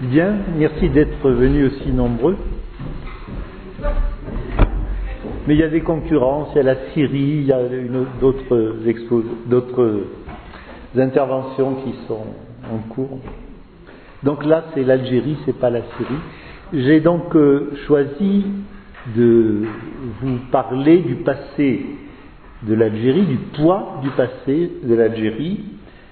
Bien, merci d'être venus aussi nombreux. Mais il y a des concurrences, il y a la Syrie, il y a d'autres interventions qui sont en cours. Donc là, c'est l'Algérie, c'est pas la Syrie. J'ai donc choisi de vous parler du passé de l'Algérie, du poids du passé de l'Algérie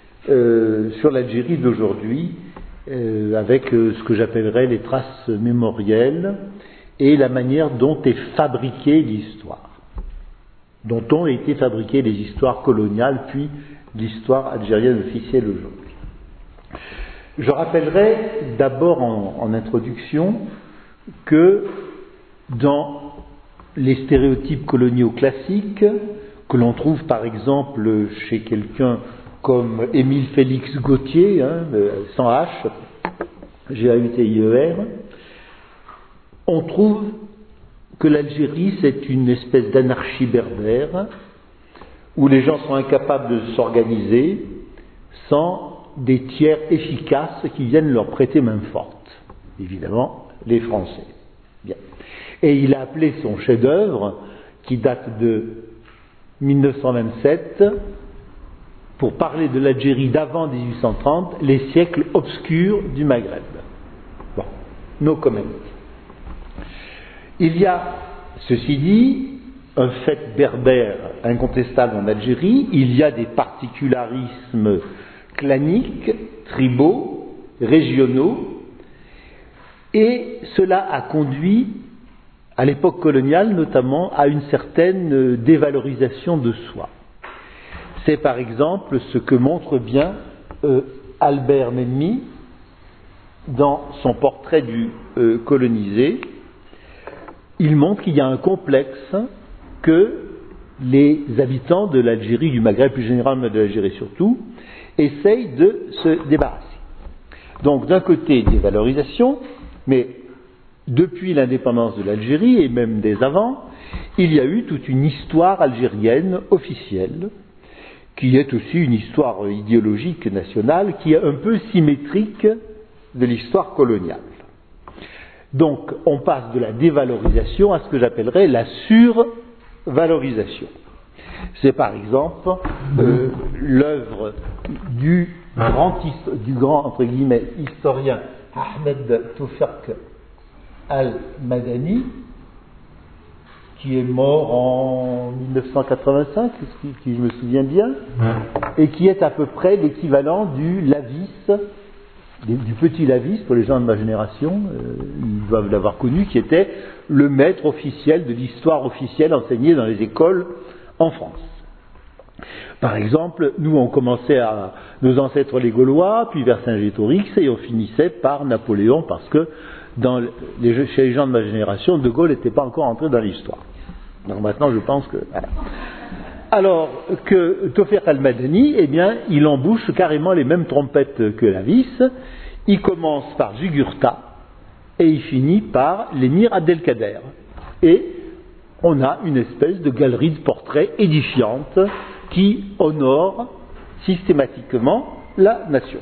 sur l'Algérie d'aujourd'hui, avec ce que j'appellerais les traces mémorielles et la manière dont est fabriquée l'histoire, dont ont été fabriquées les histoires coloniales, puis l'histoire algérienne officielle aujourd'hui. Je rappellerai d'abord en introduction que dans les stéréotypes coloniaux classiques, que l'on trouve par exemple chez quelqu'un comme Émile Félix Gautier, sans H, G-A-U-T-I-E-R, on trouve que l'Algérie c'est une espèce d'anarchie berbère où les gens sont incapables de s'organiser sans des tiers efficaces qui viennent leur prêter main forte. Évidemment, les Français. Bien. Et il a appelé son chef-d'œuvre, qui date de 1927, pour parler de l'Algérie d'avant 1830, les siècles obscurs du Maghreb. Bon, no comment. Il y a, ceci dit, un fait berbère incontestable en Algérie, il y a des particularismes claniques, tribaux, régionaux, et cela a conduit, à l'époque coloniale notamment, à une certaine dévalorisation de soi. C'est par exemple ce que montre bien Albert Memmi dans son portrait du colonisé. Il montre qu'il y a un complexe que les habitants de l'Algérie, du Maghreb plus généralement de l'Algérie surtout, essayent de se débarrasser. Donc d'un côté, dévalorisation, mais depuis l'indépendance de l'Algérie, et même dès avant, il y a eu toute une histoire algérienne officielle, qui est aussi une histoire idéologique nationale, qui est un peu symétrique de l'histoire coloniale. Donc on passe de la dévalorisation à ce que j'appellerais la survalorisation. C'est par exemple l'œuvre du grand entre guillemets historien Ahmed Touferk al-Madani, qui est mort en 1985, si je me souviens bien, et qui est à peu près l'équivalent du Lavis, du petit Lavis pour les gens de ma génération, ils doivent l'avoir connu, qui était le maître officiel de l'histoire officielle enseignée dans les écoles en France. Par exemple, nous on commençait à nos ancêtres les Gaulois, puis Vercingétorix, et on finissait par Napoléon, parce que chez les gens de ma génération, De Gaulle n'était pas encore entré dans l'histoire. Donc maintenant, je pense que... Voilà. Alors que Touferk al-Madani, eh bien, il embouche carrément les mêmes trompettes que Lavis. Il commence par Jugurtha et il finit par l'émir Abdelkader. Et on a une espèce de galerie de portraits édifiante qui honore systématiquement la nation.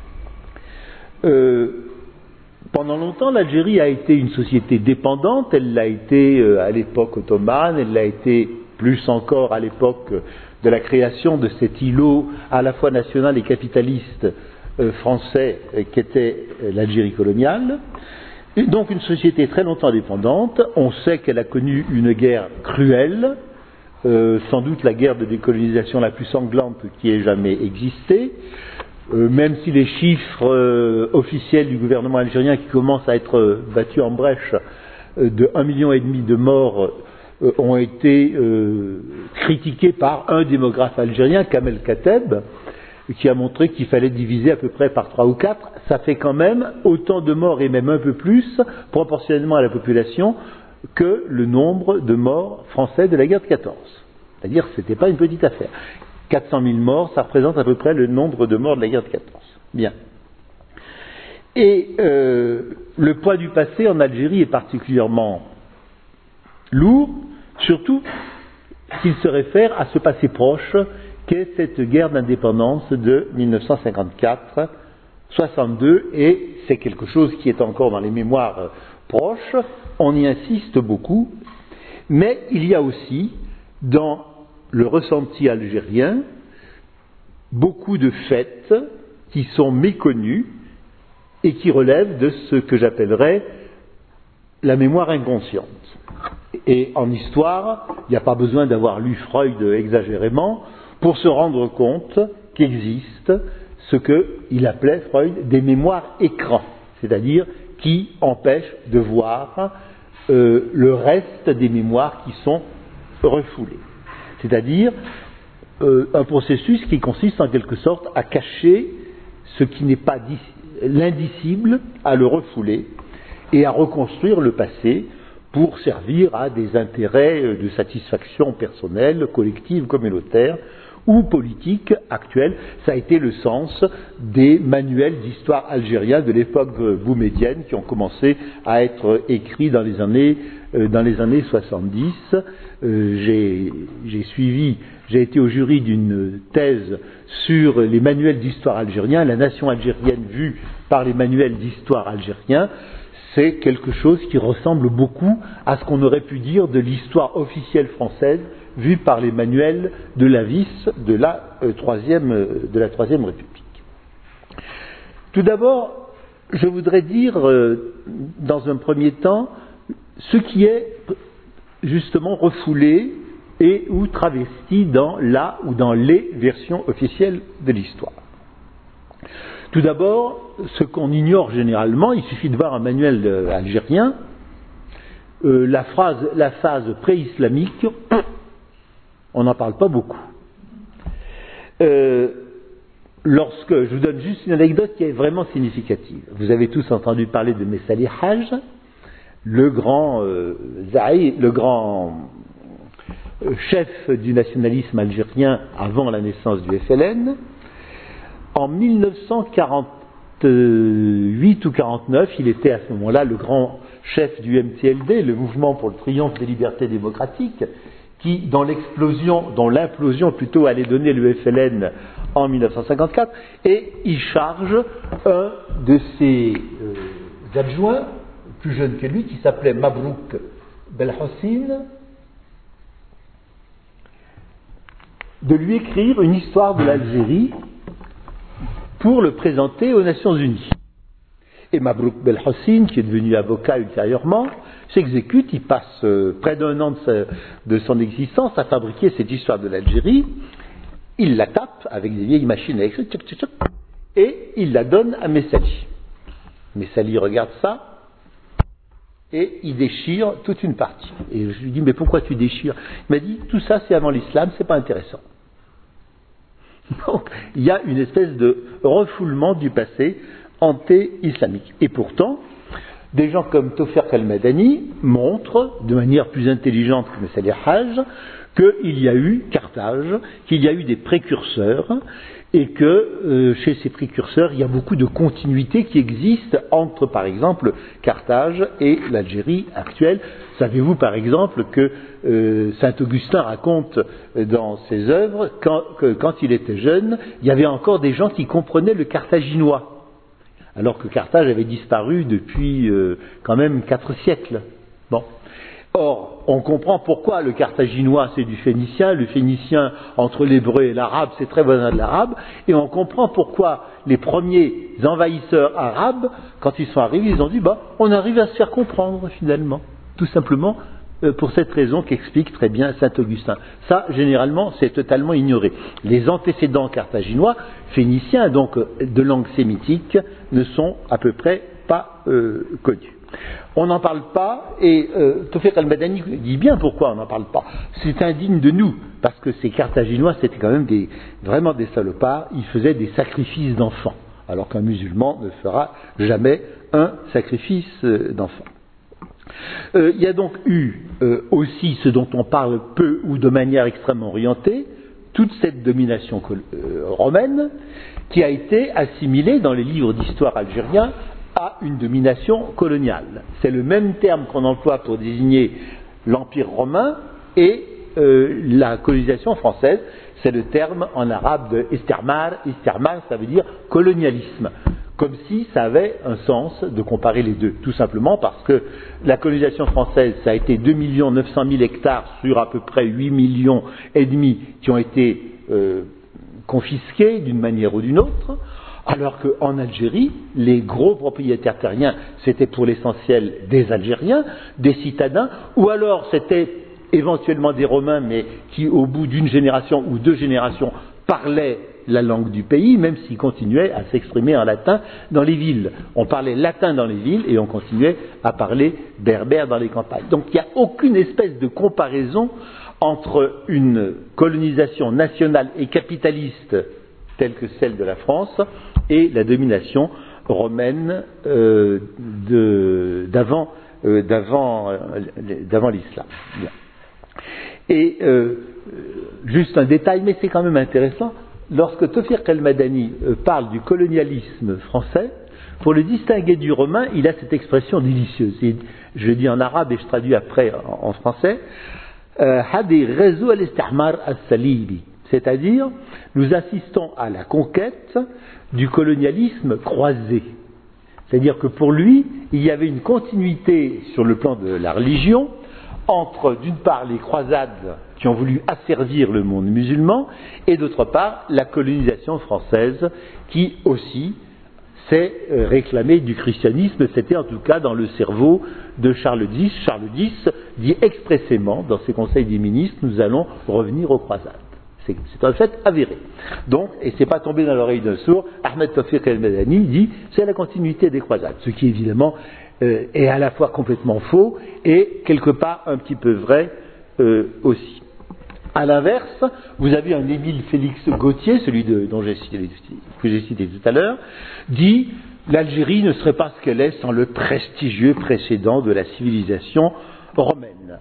Pendant longtemps, l'Algérie a été une société dépendante, elle l'a été à l'époque ottomane, elle l'a été plus encore à l'époque de la création de cet îlot à la fois national et capitaliste français qu'était l'Algérie coloniale. Et donc une société très longtemps dépendante. On sait qu'elle a connu une guerre cruelle, sans doute la guerre de décolonisation la plus sanglante qui ait jamais existé. Même si les chiffres officiels du gouvernement algérien qui commencent à être battus en brèche de 1,5 million de morts ont été critiqués par un démographe algérien, Kamel Kateb, qui a montré qu'il fallait diviser à peu près par 3 ou 4, ça fait quand même autant de morts et même un peu plus, proportionnellement à la population, que le nombre de morts français de la guerre de 14. C'est-à-dire que ce n'était pas une petite affaire. 400 000 morts, ça représente à peu près le nombre de morts de la guerre de 14. Bien. Et le poids du passé en Algérie est particulièrement lourd, surtout s'il se réfère à ce passé proche qu'est cette guerre d'indépendance de 1954 62, et c'est quelque chose qui est encore dans les mémoires proches, on y insiste beaucoup, mais il y a aussi, dans le ressenti algérien, beaucoup de faits qui sont méconnus et qui relèvent de ce que j'appellerais la mémoire inconsciente. Et en histoire, il n'y a pas besoin d'avoir lu Freud exagérément pour se rendre compte qu'existe ce qu'il appelait Freud des mémoires écrans, c'est-à-dire qui empêchent de voir le reste des mémoires qui sont refoulées. C'est-à-dire un processus qui consiste en quelque sorte à cacher ce qui n'est pas l'indicible, à le refouler et à reconstruire le passé pour servir à des intérêts de satisfaction personnelle, collective, communautaire ou politique actuelle. Ça a été le sens des manuels d'histoire algériens de l'époque boumédienne qui ont commencé à être écrits dans les années 70. J'ai été au jury d'une thèse sur les manuels d'histoire algériens, la nation algérienne vue par les manuels d'histoire algériens. C'est quelque chose qui ressemble beaucoup à ce qu'on aurait pu dire de l'histoire officielle française vue par les manuels de la VIS de la Troisième République. Tout d'abord, je voudrais dire, dans un premier temps, ce qui est justement refoulé et ou travesti dans la ou dans les versions officielles de l'histoire. Tout d'abord, ce qu'on ignore généralement, il suffit de voir un manuel algérien, la phase pré-islamique, on n'en parle pas beaucoup. Je vous donne juste une anecdote qui est vraiment significative. Vous avez tous entendu parler de Messali Haj, le grand chef du nationalisme algérien avant la naissance du FLN. En 1948 ou 49, il était à ce moment-là le grand chef du MTLD, le Mouvement pour le triomphe des libertés démocratiques, qui, dont l'implosion plutôt allait donner le FLN en 1954, et il charge un de ses adjoints, plus jeune que lui, qui s'appelait Mabrouk Belhossin, de lui écrire une histoire de l'Algérie pour le présenter aux Nations Unies. Et Mabrouk Belhossin, qui est devenu avocat ultérieurement, s'exécute, il passe près d'un an de son existence à fabriquer cette histoire de l'Algérie, il la tape avec des vieilles machines à écrire, et il la donne à Messali. Messali regarde ça, et il déchire toute une partie. Et je lui dis, mais pourquoi tu déchires? Il m'a dit, tout ça c'est avant l'islam, c'est pas intéressant. Donc, il y a une espèce de refoulement du passé anté-islamique. Et pourtant, des gens comme Tawfiq al-Madani montrent, de manière plus intelligente que Messali Haj, qu'il y a eu Carthage, qu'il y a eu des précurseurs, et que chez ces précurseurs, il y a beaucoup de continuité qui existe entre, par exemple, Carthage et l'Algérie actuelle. Savez-vous, par exemple, que Saint-Augustin raconte dans ses œuvres que quand il était jeune, il y avait encore des gens qui comprenaient le carthaginois, alors que Carthage avait disparu depuis quand même 4 siècles. Bon. Or, on comprend pourquoi le carthaginois c'est du phénicien, le phénicien entre l'hébreu et l'arabe c'est très voisin de l'arabe, et on comprend pourquoi les premiers envahisseurs arabes, quand ils sont arrivés, ils ont dit on arrive à se faire comprendre finalement, tout simplement pour cette raison qu'explique très bien Saint-Augustin. Ça, généralement, c'est totalement ignoré. Les antécédents carthaginois, phéniciens, donc de langue sémitique, ne sont à peu près pas connus. On n'en parle pas, et Tawfiq al-Madani dit bien pourquoi on n'en parle pas. C'est indigne de nous, parce que ces Carthaginois, c'était quand même vraiment des salopards, ils faisaient des sacrifices d'enfants, alors qu'un musulman ne fera jamais un sacrifice d'enfant. Il y a donc eu aussi ce dont on parle peu ou de manière extrêmement orientée, toute cette domination romaine qui a été assimilée dans les livres d'histoire algériens à une domination coloniale. C'est le même terme qu'on emploie pour désigner l'Empire romain et la colonisation française. C'est le terme en arabe de istirmar. Istirmar, ça veut dire colonialisme. comme si ça avait un sens de comparer les deux, tout simplement parce que la colonisation française, ça a été 2 900 000 hectares sur à peu près 8 millions et demi qui ont été confisqués d'une manière ou d'une autre, alors qu'en Algérie, les gros propriétaires terriens, c'était pour l'essentiel des Algériens, des citadins, ou alors c'était éventuellement des Romains, mais qui au bout d'une génération ou 2 générations parlaient la langue du pays, même s'ils continuaient à s'exprimer en latin dans les villes. On parlait latin dans les villes et on continuait à parler berbère dans les campagnes. Donc il n'y a aucune espèce de comparaison entre une colonisation nationale et capitaliste telle que celle de la France et la domination romaine d'avant l'islam. Bien. Et juste un détail, mais c'est quand même intéressant, lorsque Tawfiq El-Madani parle du colonialisme français, pour le distinguer du romain, il a cette expression délicieuse. Je le dis en arabe et je traduis après en français. Hadi Rezu al-Istihmar al-Salibi, c'est-à-dire nous assistons à la conquête du colonialisme croisé. C'est-à-dire que pour lui, il y avait une continuité sur le plan de la religion entre, d'une part, les croisades qui ont voulu asservir le monde musulman et, d'autre part, la colonisation française qui aussi s'est réclamée du christianisme. C'était en tout cas dans le cerveau de Charles X. Charles X dit expressément dans ses conseils des ministres, nous allons revenir aux croisades. C'est un fait avéré. Donc, et c'est pas tombé dans l'oreille d'un sourd, Ahmed Tawfiq El-Madani dit c'est la continuité des croisades, ce qui évidemment est à la fois complètement faux et quelque part un petit peu vrai aussi. À l'inverse, vous avez un Émile Félix Gautier, celui que j'ai cité tout à l'heure, dit l'Algérie ne serait pas ce qu'elle est sans le prestigieux précédent de la civilisation romaine.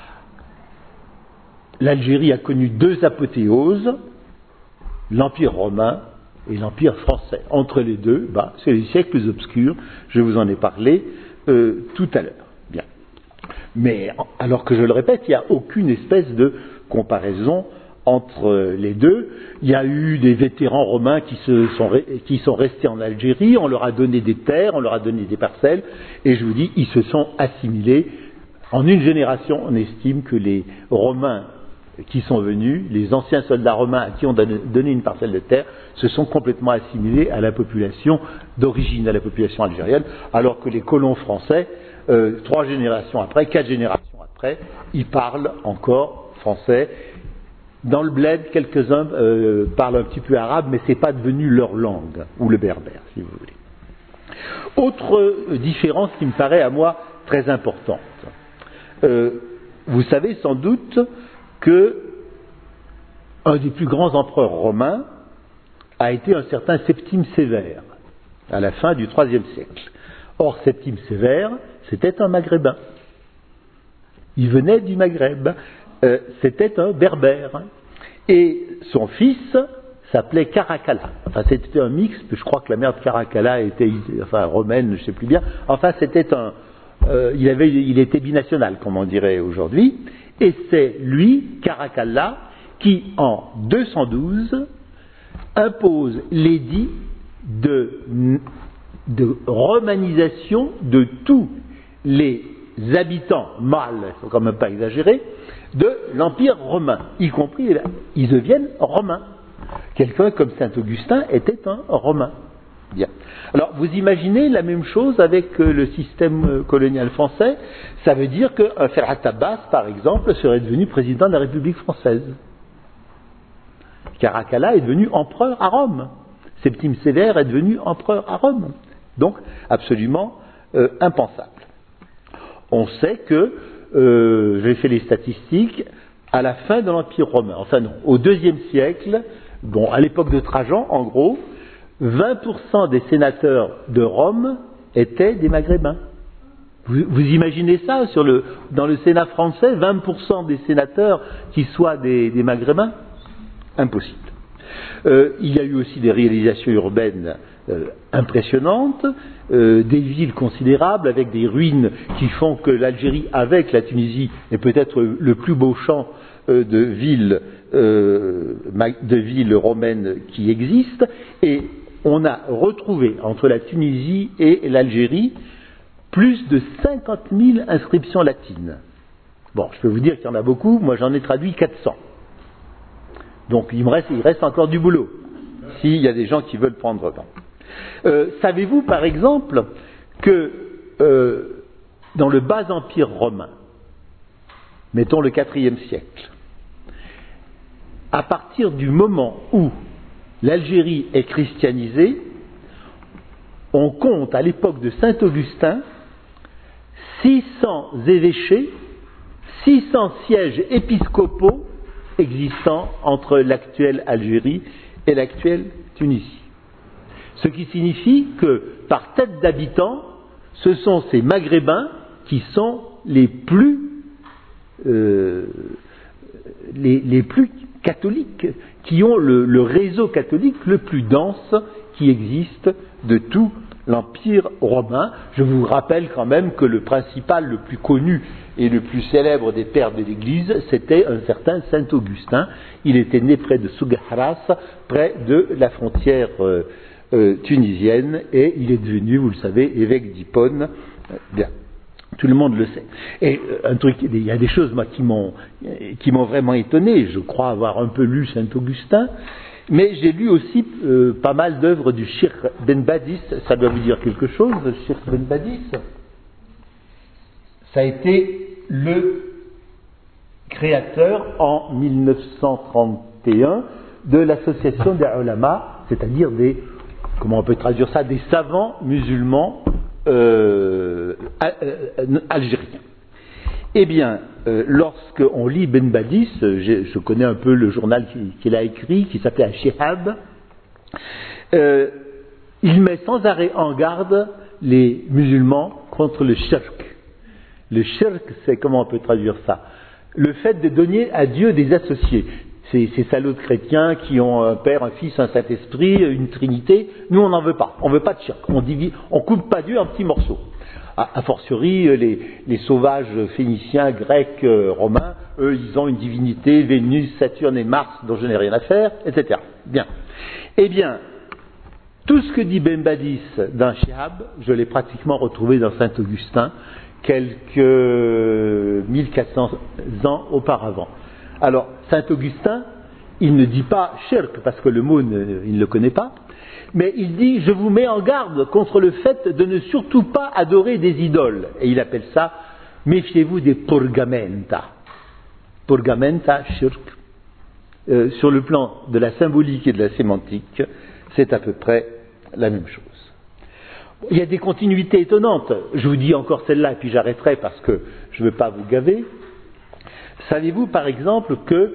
L'Algérie a connu 2 apothéoses, l'Empire romain et l'Empire français. Entre les deux, c'est les siècles obscurs, je vous en ai parlé tout à l'heure. Bien. Mais, alors que je le répète, il n'y a aucune espèce de comparaison entre les deux. Il y a eu des vétérans romains qui sont restés en Algérie, on leur a donné des terres, on leur a donné des parcelles, et je vous dis, ils se sont assimilés. En une génération, on estime que les Romains qui sont venus, les anciens soldats romains à qui on a donné une parcelle de terre, se sont complètement assimilés à la population d'origine, à la population algérienne, alors que les colons français, 3 générations après, 4 générations après, ils parlent encore français. Dans le bled, quelques-uns parlent un petit peu arabe, mais ce n'est pas devenu leur langue, ou le berbère, si vous voulez. Autre différence qui me paraît à moi très importante. Vous savez sans doute que un des plus grands empereurs romains a été un certain Septime Sévère, à la fin du IIIe siècle. Or, Septime Sévère, c'était un Maghrébin. Il venait du Maghreb. C'était un berbère. Et son fils s'appelait Caracalla. Enfin, c'était un mixte, je crois que la mère de Caracalla était romaine, je ne sais plus bien. Enfin, c'était il était binational, comme on dirait aujourd'hui. Et c'est lui, Caracalla, qui, en 212, impose l'édit de romanisation de tous les habitants mâles, il ne faut quand même pas exagérer, de l'Empire romain, y compris, ils deviennent romains. Quelqu'un comme Saint-Augustin était un romain. Bien. Alors, vous imaginez la même chose avec le système colonial français. Ça veut dire qu'un Ferhat Abbas, par exemple, serait devenu président de la République française. Caracalla est devenu empereur à Rome. Septime Sévère est devenu empereur à Rome. Donc, absolument impensable. On sait que, j'ai fait les statistiques, à la fin de l'Empire romain, enfin non, au IIe siècle, à l'époque de Trajan, en gros, 20% des sénateurs de Rome étaient des Maghrébins. Vous imaginez ça dans le Sénat français, 20% des sénateurs qui soient des Maghrébins? Impossible. Il y a eu aussi des réalisations urbaines impressionnantes, des villes considérables avec des ruines qui font que l'Algérie, avec la Tunisie, est peut-être le plus beau champ de villes romaines qui existent. Et on a retrouvé entre la Tunisie et l'Algérie plus de 50 000 inscriptions latines. Bon, je peux vous dire qu'il y en a beaucoup, moi j'en ai traduit 400. Donc il reste encore du boulot, s'il y a des gens qui veulent prendre le temps. Savez-vous par exemple que dans le bas empire romain, mettons le IVe siècle, à partir du moment où l'Algérie est christianisée, on compte à l'époque de saint Augustin 600 évêchés, 600 sièges épiscopaux existant entre l'actuelle Algérie et l'actuelle Tunisie. Ce qui signifie que par tête d'habitant, ce sont ces Maghrébins qui sont les plus catholiques, qui ont le réseau catholique le plus dense qui existe de tout l'Empire romain. Je vous rappelle quand même que le principal, le plus connu et le plus célèbre des pères de l'Église, c'était un certain Saint Augustin. Il était né près de Sougharas, près de la frontière tunisienne, et il est devenu, vous le savez, évêque d'Hippone. Bien. Tout le monde le sait. Et il y a des choses moi, qui m'ont vraiment étonné. Je crois avoir un peu lu Saint Augustin, mais j'ai lu aussi pas mal d'œuvres du Cheikh Ben Badis. Ça doit vous dire quelque chose, le Cheikh Ben Badis. Ça a été le créateur en 1931 de l'association des ulama, c'est-à-dire comment on peut traduire ça, des savants musulmans algérien. Eh bien, lorsqu'on lit Ben Badis, je connais un peu le journal qu'il a écrit, qui s'appelait Al-Shihab, il met sans arrêt en garde les musulmans contre le shirk. Le shirk, c'est, comment on peut traduire ça? Le fait de donner à Dieu des associés. Ces salauds de chrétiens qui ont un Père, un Fils, un Saint-Esprit, une Trinité, nous on n'en veut pas. On ne veut pas de shirk. On coupe pas Dieu en petits morceaux. A fortiori, les sauvages phéniciens, grecs, romains, eux, ils ont une divinité, Vénus, Saturne et Mars, dont je n'ai rien à faire, etc. Bien. Eh bien, tout ce que dit Ben Badis dans Shihab, je l'ai pratiquement retrouvé dans Saint Augustin, quelques 1400 ans auparavant. Alors, Saint Augustin, il ne dit pas shirk, parce que le mot, il ne le connaît pas, mais il dit, je vous mets en garde contre le fait de ne surtout pas adorer des idoles. Et il appelle ça, méfiez-vous des purgamenta. Purgamenta, shirk. Sur le plan de la symbolique et de la sémantique, c'est à peu près la même chose. Il y a des continuités étonnantes. Je vous dis encore celle-là, et puis j'arrêterai parce que je ne veux pas vous gaver. Savez-vous, par exemple, que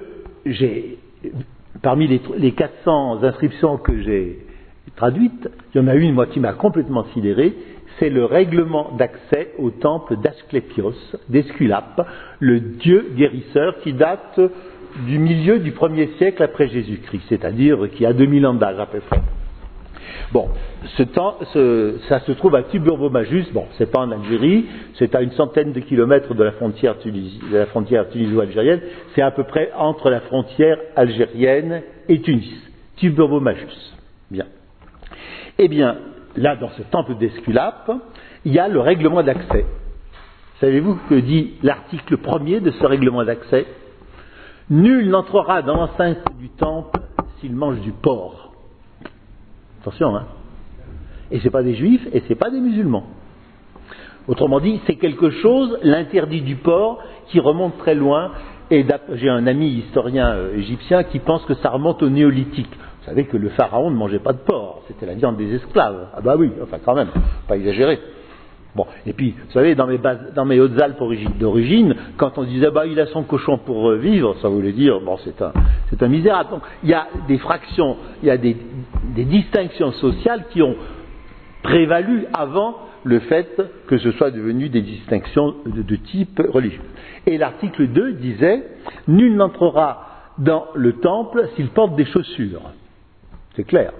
parmi les 400 inscriptions que j'ai traduites, il y en a une, moi, qui m'a complètement sidéré, c'est le règlement d'accès au temple d'Asclépios, d'Esculape, le dieu guérisseur qui date du milieu du 1er siècle après Jésus-Christ, c'est-à-dire qui a 2000 ans d'âge à peu près. Bon, ça se trouve à Tuburbo-Majus, bon, c'est pas en Algérie, c'est à une centaine de kilomètres de la frontière tuniso-algérienne, c'est à peu près entre la frontière algérienne et Tunis, Tuburbo-Majus. Bien. Eh bien, là, dans ce temple d'Esculape, il y a le règlement d'accès. Savez-vous que dit l'article 1er de ce règlement d'accès? Nul n'entrera dans l'enceinte du temple s'il mange du porc. Attention, hein. Et c'est pas des juifs et c'est pas des musulmans. Autrement dit, c'est quelque chose, l'interdit du porc, qui remonte très loin. Et j'ai un ami historien égyptien qui pense que ça remonte au néolithique. Vous savez que le pharaon ne mangeait pas de porc, c'était la viande des esclaves. Ah bah oui, enfin quand même, pas exagéré. Bon, et puis, vous savez, dans mes Hautes-Alpes d'origine, quand on disait bah il a son cochon pour vivre, ça voulait dire bon c'est un misérable. Donc il y a des fractions, il y a des distinctions sociales qui ont prévalu avant le fait que ce soit devenu des distinctions de type religieux. Et l'article 2 disait nul n'entrera dans le temple s'il porte des chaussures. C'est clair.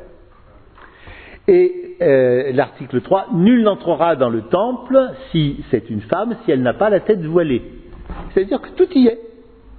Et l'article 3, nul n'entrera dans le temple si c'est une femme, si elle n'a pas la tête voilée. C'est-à-dire que tout y est.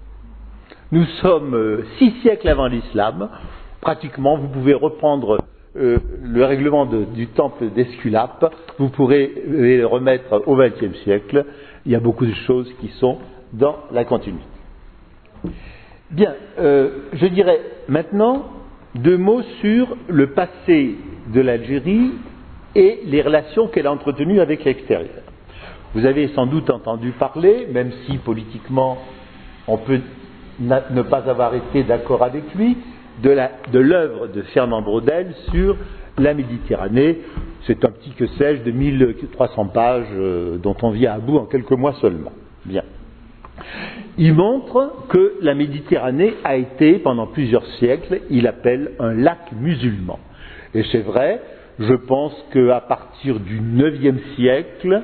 Nous sommes 6 siècles avant l'islam. Pratiquement, vous pouvez reprendre le règlement du temple d'Esculape, vous pourrez le remettre au XXe siècle. Il y a beaucoup de choses qui sont dans la continuité. Bien, je dirais maintenant 2 mots sur le passé de l'Algérie et les relations qu'elle a entretenues avec l'extérieur. Vous avez sans doute entendu parler, même si politiquement on peut ne pas avoir été d'accord avec lui, de l'œuvre de Fernand Braudel sur la Méditerranée. C'est un petit que sais-je de 1300 pages dont on vient à bout en quelques mois seulement. Bien. Il montre que la Méditerranée a été, pendant plusieurs siècles, il appelle un lac musulman. Et c'est vrai, je pense qu'à partir du IXe siècle,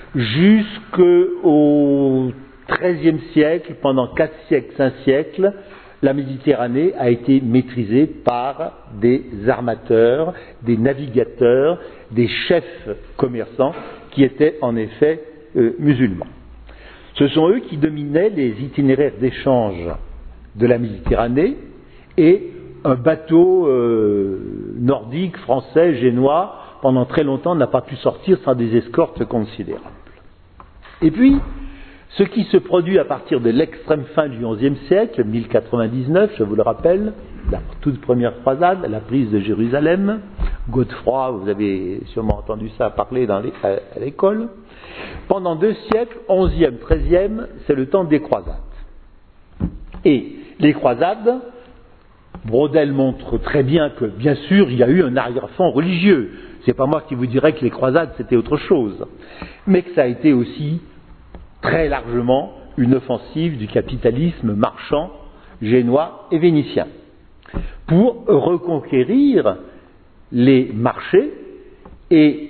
jusqu'au XIIIe siècle, pendant 4 siècles, 5 siècles, la Méditerranée a été maîtrisée par des armateurs, des navigateurs, des chefs commerçants qui étaient en effet musulmans. Ce sont eux qui dominaient les itinéraires d'échange de la Méditerranée, et un bateau nordique, français, génois, pendant très longtemps n'a pas pu sortir sans des escortes considérables. Et puis, ce qui se produit à partir de l'extrême fin du XIe siècle, 1099, je vous le rappelle, la toute première croisade, la prise de Jérusalem, Godefroy, vous avez sûrement entendu ça parler à l'école. Pendant 2 siècles, 11e, 13e, c'est le temps des croisades. Et les croisades, Braudel montre très bien que, bien sûr, il y a eu un arrière-fond religieux. C'est pas moi qui vous dirais que les croisades c'était autre chose, mais que ça a été aussi très largement une offensive du capitalisme marchand génois et vénitien pour reconquérir les marchés et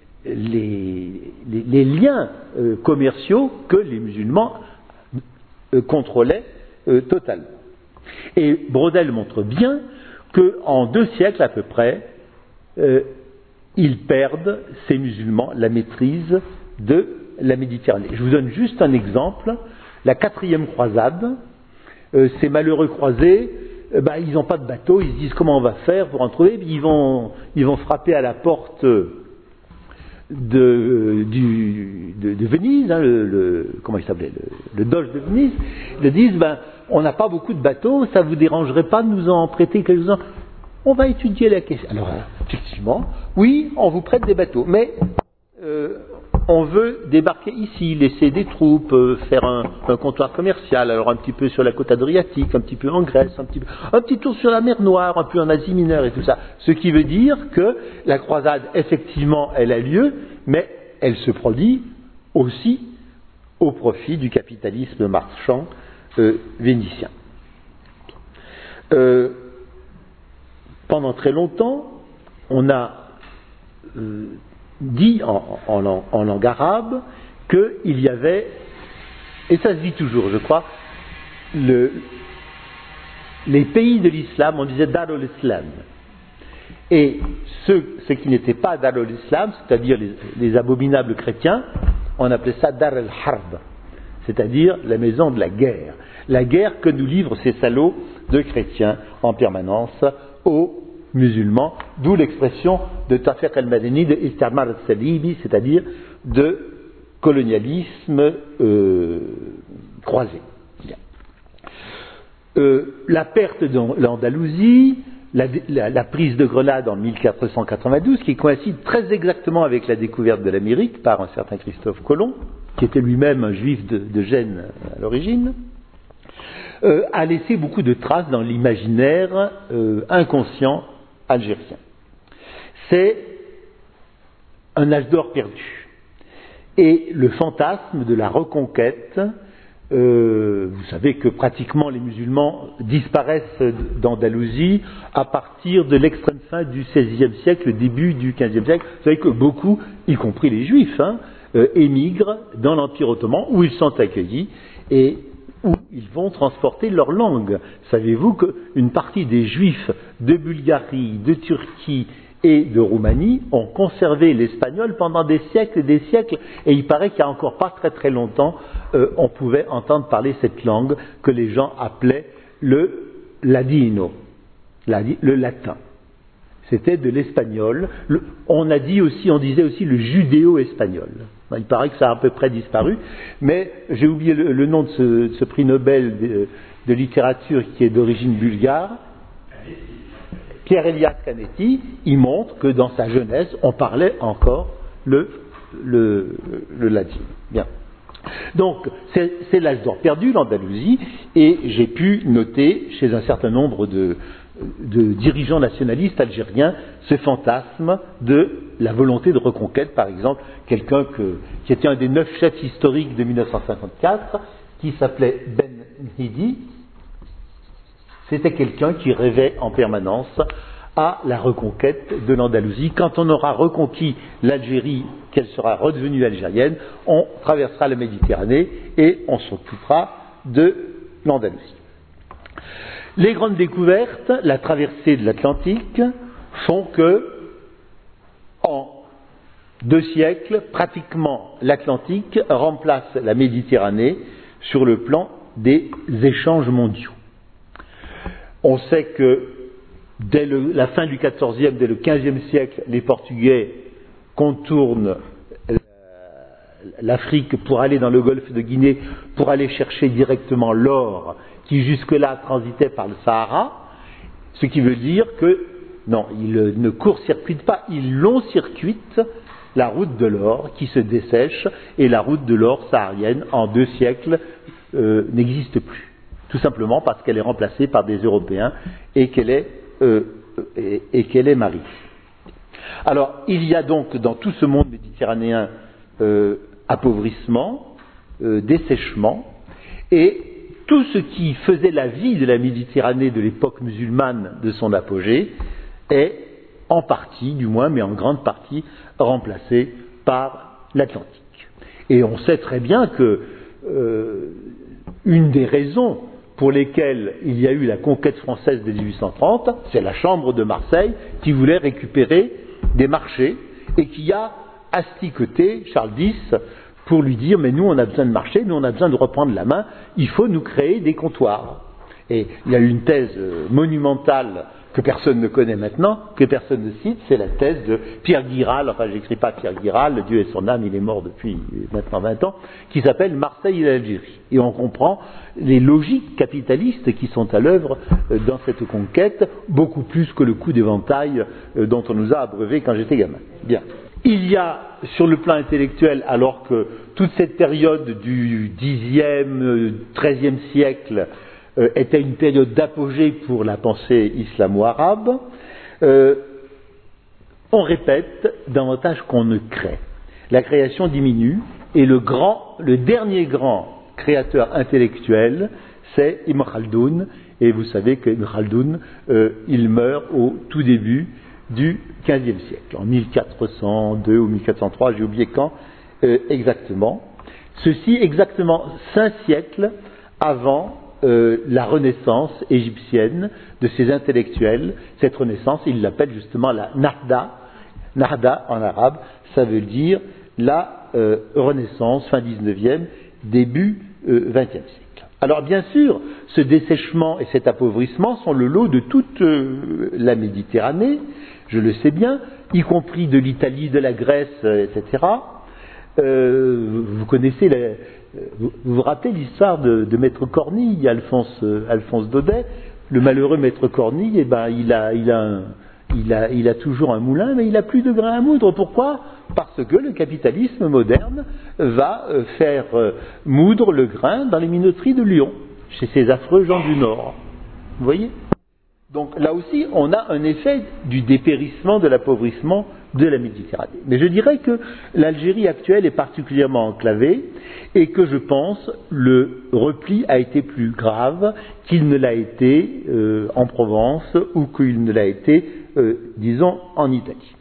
les liens commerciaux que les musulmans contrôlaient totalement. Et Braudel montre bien qu'en 2 siècles à peu près, ils perdent, ces musulmans, la maîtrise de la Méditerranée. Je vous donne juste un exemple. La 4e croisade, ces malheureux croisés, ils n'ont pas de bateau, ils se disent comment on va faire pour en trouver, ils vont frapper à la porte de Venise, comment il s'appelait, le doge de Venise. Ils disent on n'a pas beaucoup de bateaux, ça ne vous dérangerait pas de nous en prêter quelques-uns? On va étudier la question. Alors, effectivement, oui, on vous prête des bateaux, mais on veut débarquer ici, laisser des troupes, faire un comptoir commercial, alors un petit peu sur la côte adriatique, un petit peu en Grèce, un petit tour sur la mer Noire, un peu en Asie mineure et tout ça. Ce qui veut dire que la croisade, effectivement, elle a lieu, mais elle se produit aussi au profit du capitalisme marchand vénitien. Pendant très longtemps, on a dit en langue arabe qu'il y avait, et ça se dit toujours, je crois, les pays de l'islam, on disait Darul Islam. Et ce qui n'était pas Darul Islam, c'est-à-dire les abominables chrétiens, on appelait ça Dar al-Harb, c'est-à-dire la maison de la guerre. La guerre que nous livrent ces salauds de chrétiens en permanence aux musulmans, d'où l'expression de Tafiq al-Madani de Istamar al-Salibi, c'est-à-dire de colonialisme croisé. La perte de l'Andalousie, la prise de Grenade en 1492, qui coïncide très exactement avec la découverte de l'Amérique par un certain Christophe Colomb, qui était lui-même un juif de Gênes à l'origine, a laissé beaucoup de traces dans l'imaginaire inconscient algérien. C'est un âge d'or perdu. Et le fantasme de la reconquête, vous savez que pratiquement les musulmans disparaissent d'Andalousie à partir de l'extrême fin du XVIe siècle, début du XVe siècle. Vous savez que beaucoup, y compris les juifs, émigrent dans l'Empire ottoman où ils sont accueillis et où ils vont transporter leur langue. Savez-vous qu'une partie des juifs de Bulgarie, de Turquie et de Roumanie ont conservé l'espagnol pendant des siècles et des siècles, et il paraît qu'il n'y a encore pas très très longtemps, on pouvait entendre parler cette langue que les gens appelaient le ladino, le latin. C'était de l'espagnol. On disait aussi le judéo-espagnol. Il paraît que ça a à peu près disparu, mais j'ai oublié le nom de ce prix Nobel de littérature qui est d'origine bulgare. Pierre Elias Canetti, il montre que dans sa jeunesse, on parlait encore le latin. Bien. Donc, c'est l'âge d'or perdu, l'Andalousie, et j'ai pu noter chez un certain nombre de dirigeants nationalistes algériens ce fantasme de la volonté de reconquête. Par exemple, quelqu'un qui était un des 9 chefs historiques de 1954, qui s'appelait Ben Mhidi, c'était quelqu'un qui rêvait en permanence à la reconquête de l'Andalousie. Quand on aura reconquis l'Algérie, qu'elle sera redevenue algérienne, on traversera la Méditerranée et on s'occupera de l'Andalousie. Les grandes découvertes, la traversée de l'Atlantique, font que, en 2 siècles, pratiquement l'Atlantique remplace la Méditerranée sur le plan des échanges mondiaux. On sait que dès la fin du XIVe, dès le XVe siècle, les Portugais contournent l'Afrique pour aller dans le golfe de Guinée, pour aller chercher directement l'or qui jusque-là transitait par le Sahara, ce qui veut dire que, non, ils ne court-circuitent pas, ils long-circuitent la route de l'or qui se dessèche, et la route de l'or saharienne, en 2 siècles, n'existe plus. Tout simplement parce qu'elle est remplacée par des Européens et qu'elle est maritime. Alors, il y a donc dans tout ce monde méditerranéen appauvrissement, dessèchement, et tout ce qui faisait la vie de la Méditerranée de l'époque musulmane de son apogée est en partie, du moins, mais en grande partie, remplacé par l'Atlantique. Et on sait très bien que une des raisons pour lesquelles il y a eu la conquête française de 1830, c'est la Chambre de Marseille qui voulait récupérer des marchés et qui a astiqueté Charles X pour lui dire « mais nous on a besoin de marchés, nous on a besoin de reprendre la main, il faut nous créer des comptoirs ». Et il y a eu une thèse monumentale que personne ne connaît maintenant, que personne ne cite, c'est la thèse de Pierre Guiral, enfin j'écris pas Pierre Guiral, le Dieu et son âme, il est mort depuis maintenant 20 ans, qui s'appelle Marseille et l'Algérie. Et on comprend les logiques capitalistes qui sont à l'œuvre dans cette conquête, beaucoup plus que le coup d'éventail dont on nous a abreuvé quand j'étais gamin. Bien. Il y a, sur le plan intellectuel, alors que toute cette période du Xe, XIIIe siècle était une période d'apogée pour la pensée islamo-arabe, on répète davantage qu'on ne crée. La création diminue et le dernier grand créateur intellectuel, c'est Ibn Khaldoun. Et vous savez qu'Ibn Khaldoun, il meurt au tout début du XVe siècle, en 1402 ou 1403, j'ai oublié quand exactement. Ceci exactement 5 siècles avant la renaissance égyptienne de ces intellectuels. Cette renaissance, il l'appelle justement la Nahda. Nahda en arabe, ça veut dire la renaissance, fin 19e, début 20e siècle. Alors bien sûr, ce dessèchement et cet appauvrissement sont le lot de toute la Méditerranée, je le sais bien, y compris de l'Italie, de la Grèce, etc. Vous connaissez, vous vous rappelez l'histoire de Maître Cornille, Alphonse Daudet, le malheureux Maître Cornille, eh ben, il a toujours un moulin, mais il n'a plus de grain à moudre. Pourquoi ? Parce que le capitalisme moderne va faire moudre le grain dans les minoteries de Lyon, chez ces affreux gens du Nord. Vous voyez ? Donc là aussi, on a un effet du dépérissement, de l'appauvrissement de la Méditerranée. Mais je dirais que l'Algérie actuelle est particulièrement enclavée et que je pense le repli a été plus grave qu'il ne l'a été en Provence ou qu'il ne l'a été, disons, en Italie.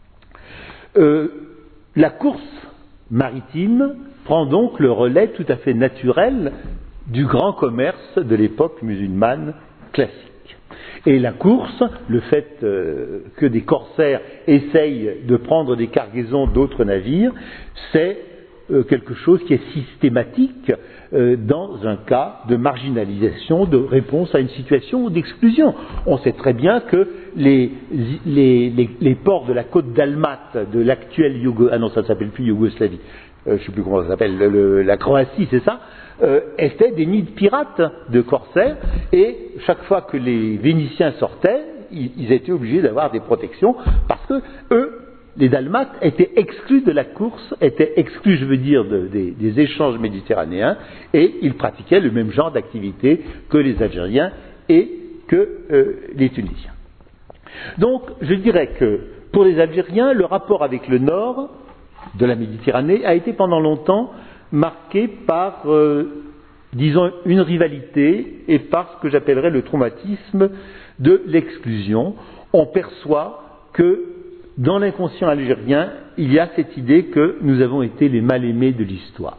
La course maritime prend donc le relais tout à fait naturel du grand commerce de l'époque musulmane classique. Et la course, le fait que des corsaires essayent de prendre des cargaisons d'autres navires, c'est quelque chose qui est systématique dans un cas de marginalisation, de réponse à une situation d'exclusion. On sait très bien que les ports de la côte dalmate de l'actuelle ça ne s'appelle plus Yougoslavie, je ne sais plus comment ça s'appelle, la Croatie, c'est ça, étaient des nids de pirates, de corsaires, et chaque fois que les Vénitiens sortaient, ils étaient obligés d'avoir des protections, parce que eux, les Dalmates, étaient exclus de la course, étaient exclus, je veux dire, des échanges méditerranéens, et ils pratiquaient le même genre d'activité que les Algériens et que les Tunisiens. Donc, je dirais que, pour les Algériens, le rapport avec le nord de la Méditerranée a été pendant longtemps marqué par, disons, une rivalité et par ce que j'appellerais le traumatisme de l'exclusion. On perçoit que dans l'inconscient algérien, il y a cette idée que nous avons été les mal-aimés de l'histoire.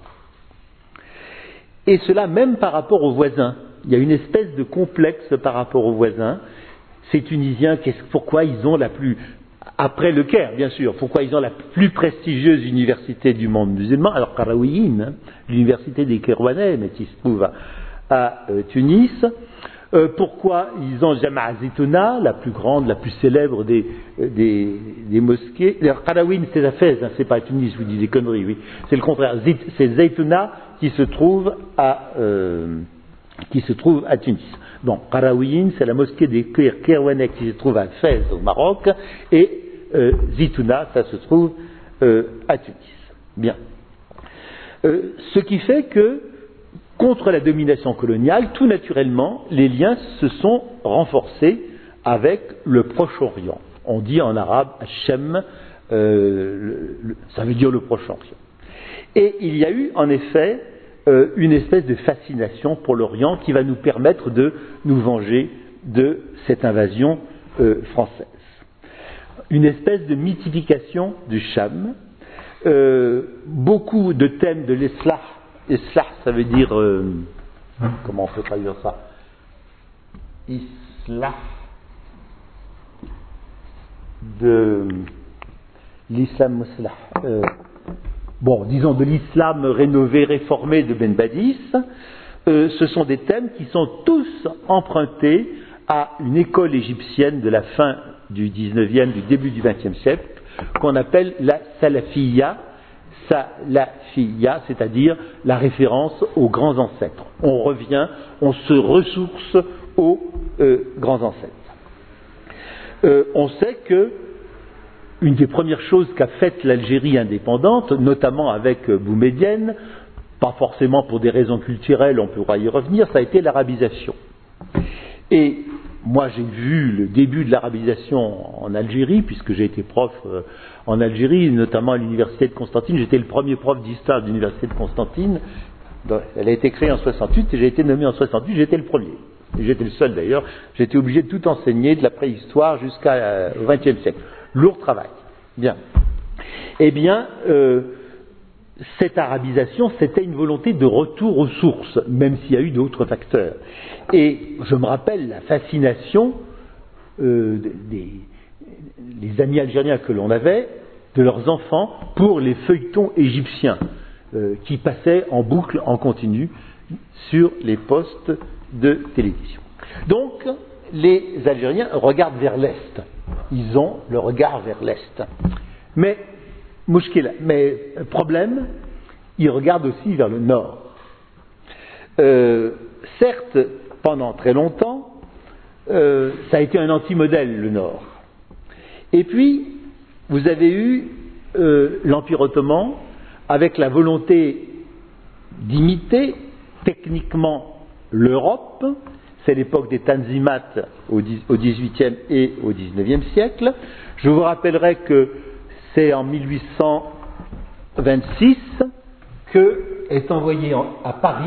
Et cela même par rapport aux voisins. Il y a une espèce de complexe par rapport aux voisins. Ces Tunisiens, pourquoi ils ont la plus... Après le Caire, bien sûr, pourquoi ils ont la plus prestigieuse université du monde musulman? Alors, Qarawiyyin, l'université des Kérouanais, mais qui se trouve à Tunis. Pourquoi ils ont Jama'a Zitouna, la plus grande, la plus célèbre des mosquées. D'ailleurs, Qarawiyyin, c'est à Fès, hein, c'est pas à Tunis, vous dites des conneries, oui. C'est le contraire. C'est Zitouna qui se trouve à Tunis. Bon, Qarawiyyin, c'est la mosquée des Kérouanais qui se trouve à Fès, au Maroc, et Zitouna, ça se trouve à Tunis. Bien. Ce qui fait que, contre la domination coloniale, tout naturellement, les liens se sont renforcés avec le Proche-Orient. On dit en arabe Hachem, ça veut dire le Proche-Orient. Et il y a eu en effet une espèce de fascination pour l'Orient qui va nous permettre de nous venger de cette invasion française. Une espèce de mythification du Cham, beaucoup de thèmes de l'Islah. Islah, ça veut dire... comment on peut traduire ça? Islah de l'islam muslah. Bon, disons de l'islam rénové, réformé de Ben Badis. Ce sont des thèmes qui sont tous empruntés à une école égyptienne de la fin du 19e, du début du 20e siècle, qu'on appelle la Salafiyya, c'est-à-dire la référence aux grands ancêtres. On revient, on se ressource aux grands ancêtres. On sait que une des premières choses qu'a faites l'Algérie indépendante, notamment avec Boumedienne, pas forcément pour des raisons culturelles, on pourra y revenir, ça a été l'arabisation. Et moi j'ai vu le début de l'arabisation en Algérie, puisque j'ai été prof en Algérie, notamment à l'université de Constantine. J'étais le premier prof d'histoire de l'université de Constantine. Elle a été créée en 68 et j'ai été nommé en 68, j'étais le premier. Et j'étais le seul d'ailleurs. J'étais obligé de tout enseigner, de la préhistoire jusqu'au XXe siècle. Lourd travail. Bien. Eh bien, cette arabisation, c'était une volonté de retour aux sources, même s'il y a eu d'autres facteurs. Et je me rappelle la fascination des amis algériens que l'on avait, de leurs enfants, pour les feuilletons égyptiens qui passaient en boucle, en continu, sur les postes de télévision. Donc, les Algériens regardent vers l'Est. Ils ont le regard vers l'Est. Mais problème, ils regardent aussi vers le Nord. Certes, pendant très longtemps, ça a été un anti-modèle, le Nord. Et puis, vous avez eu l'Empire ottoman avec la volonté d'imiter techniquement l'Europe. C'est l'époque des Tanzimat au XVIIIe et au XIXe siècle. Je vous rappellerai que c'est en 1826 que est envoyée à Paris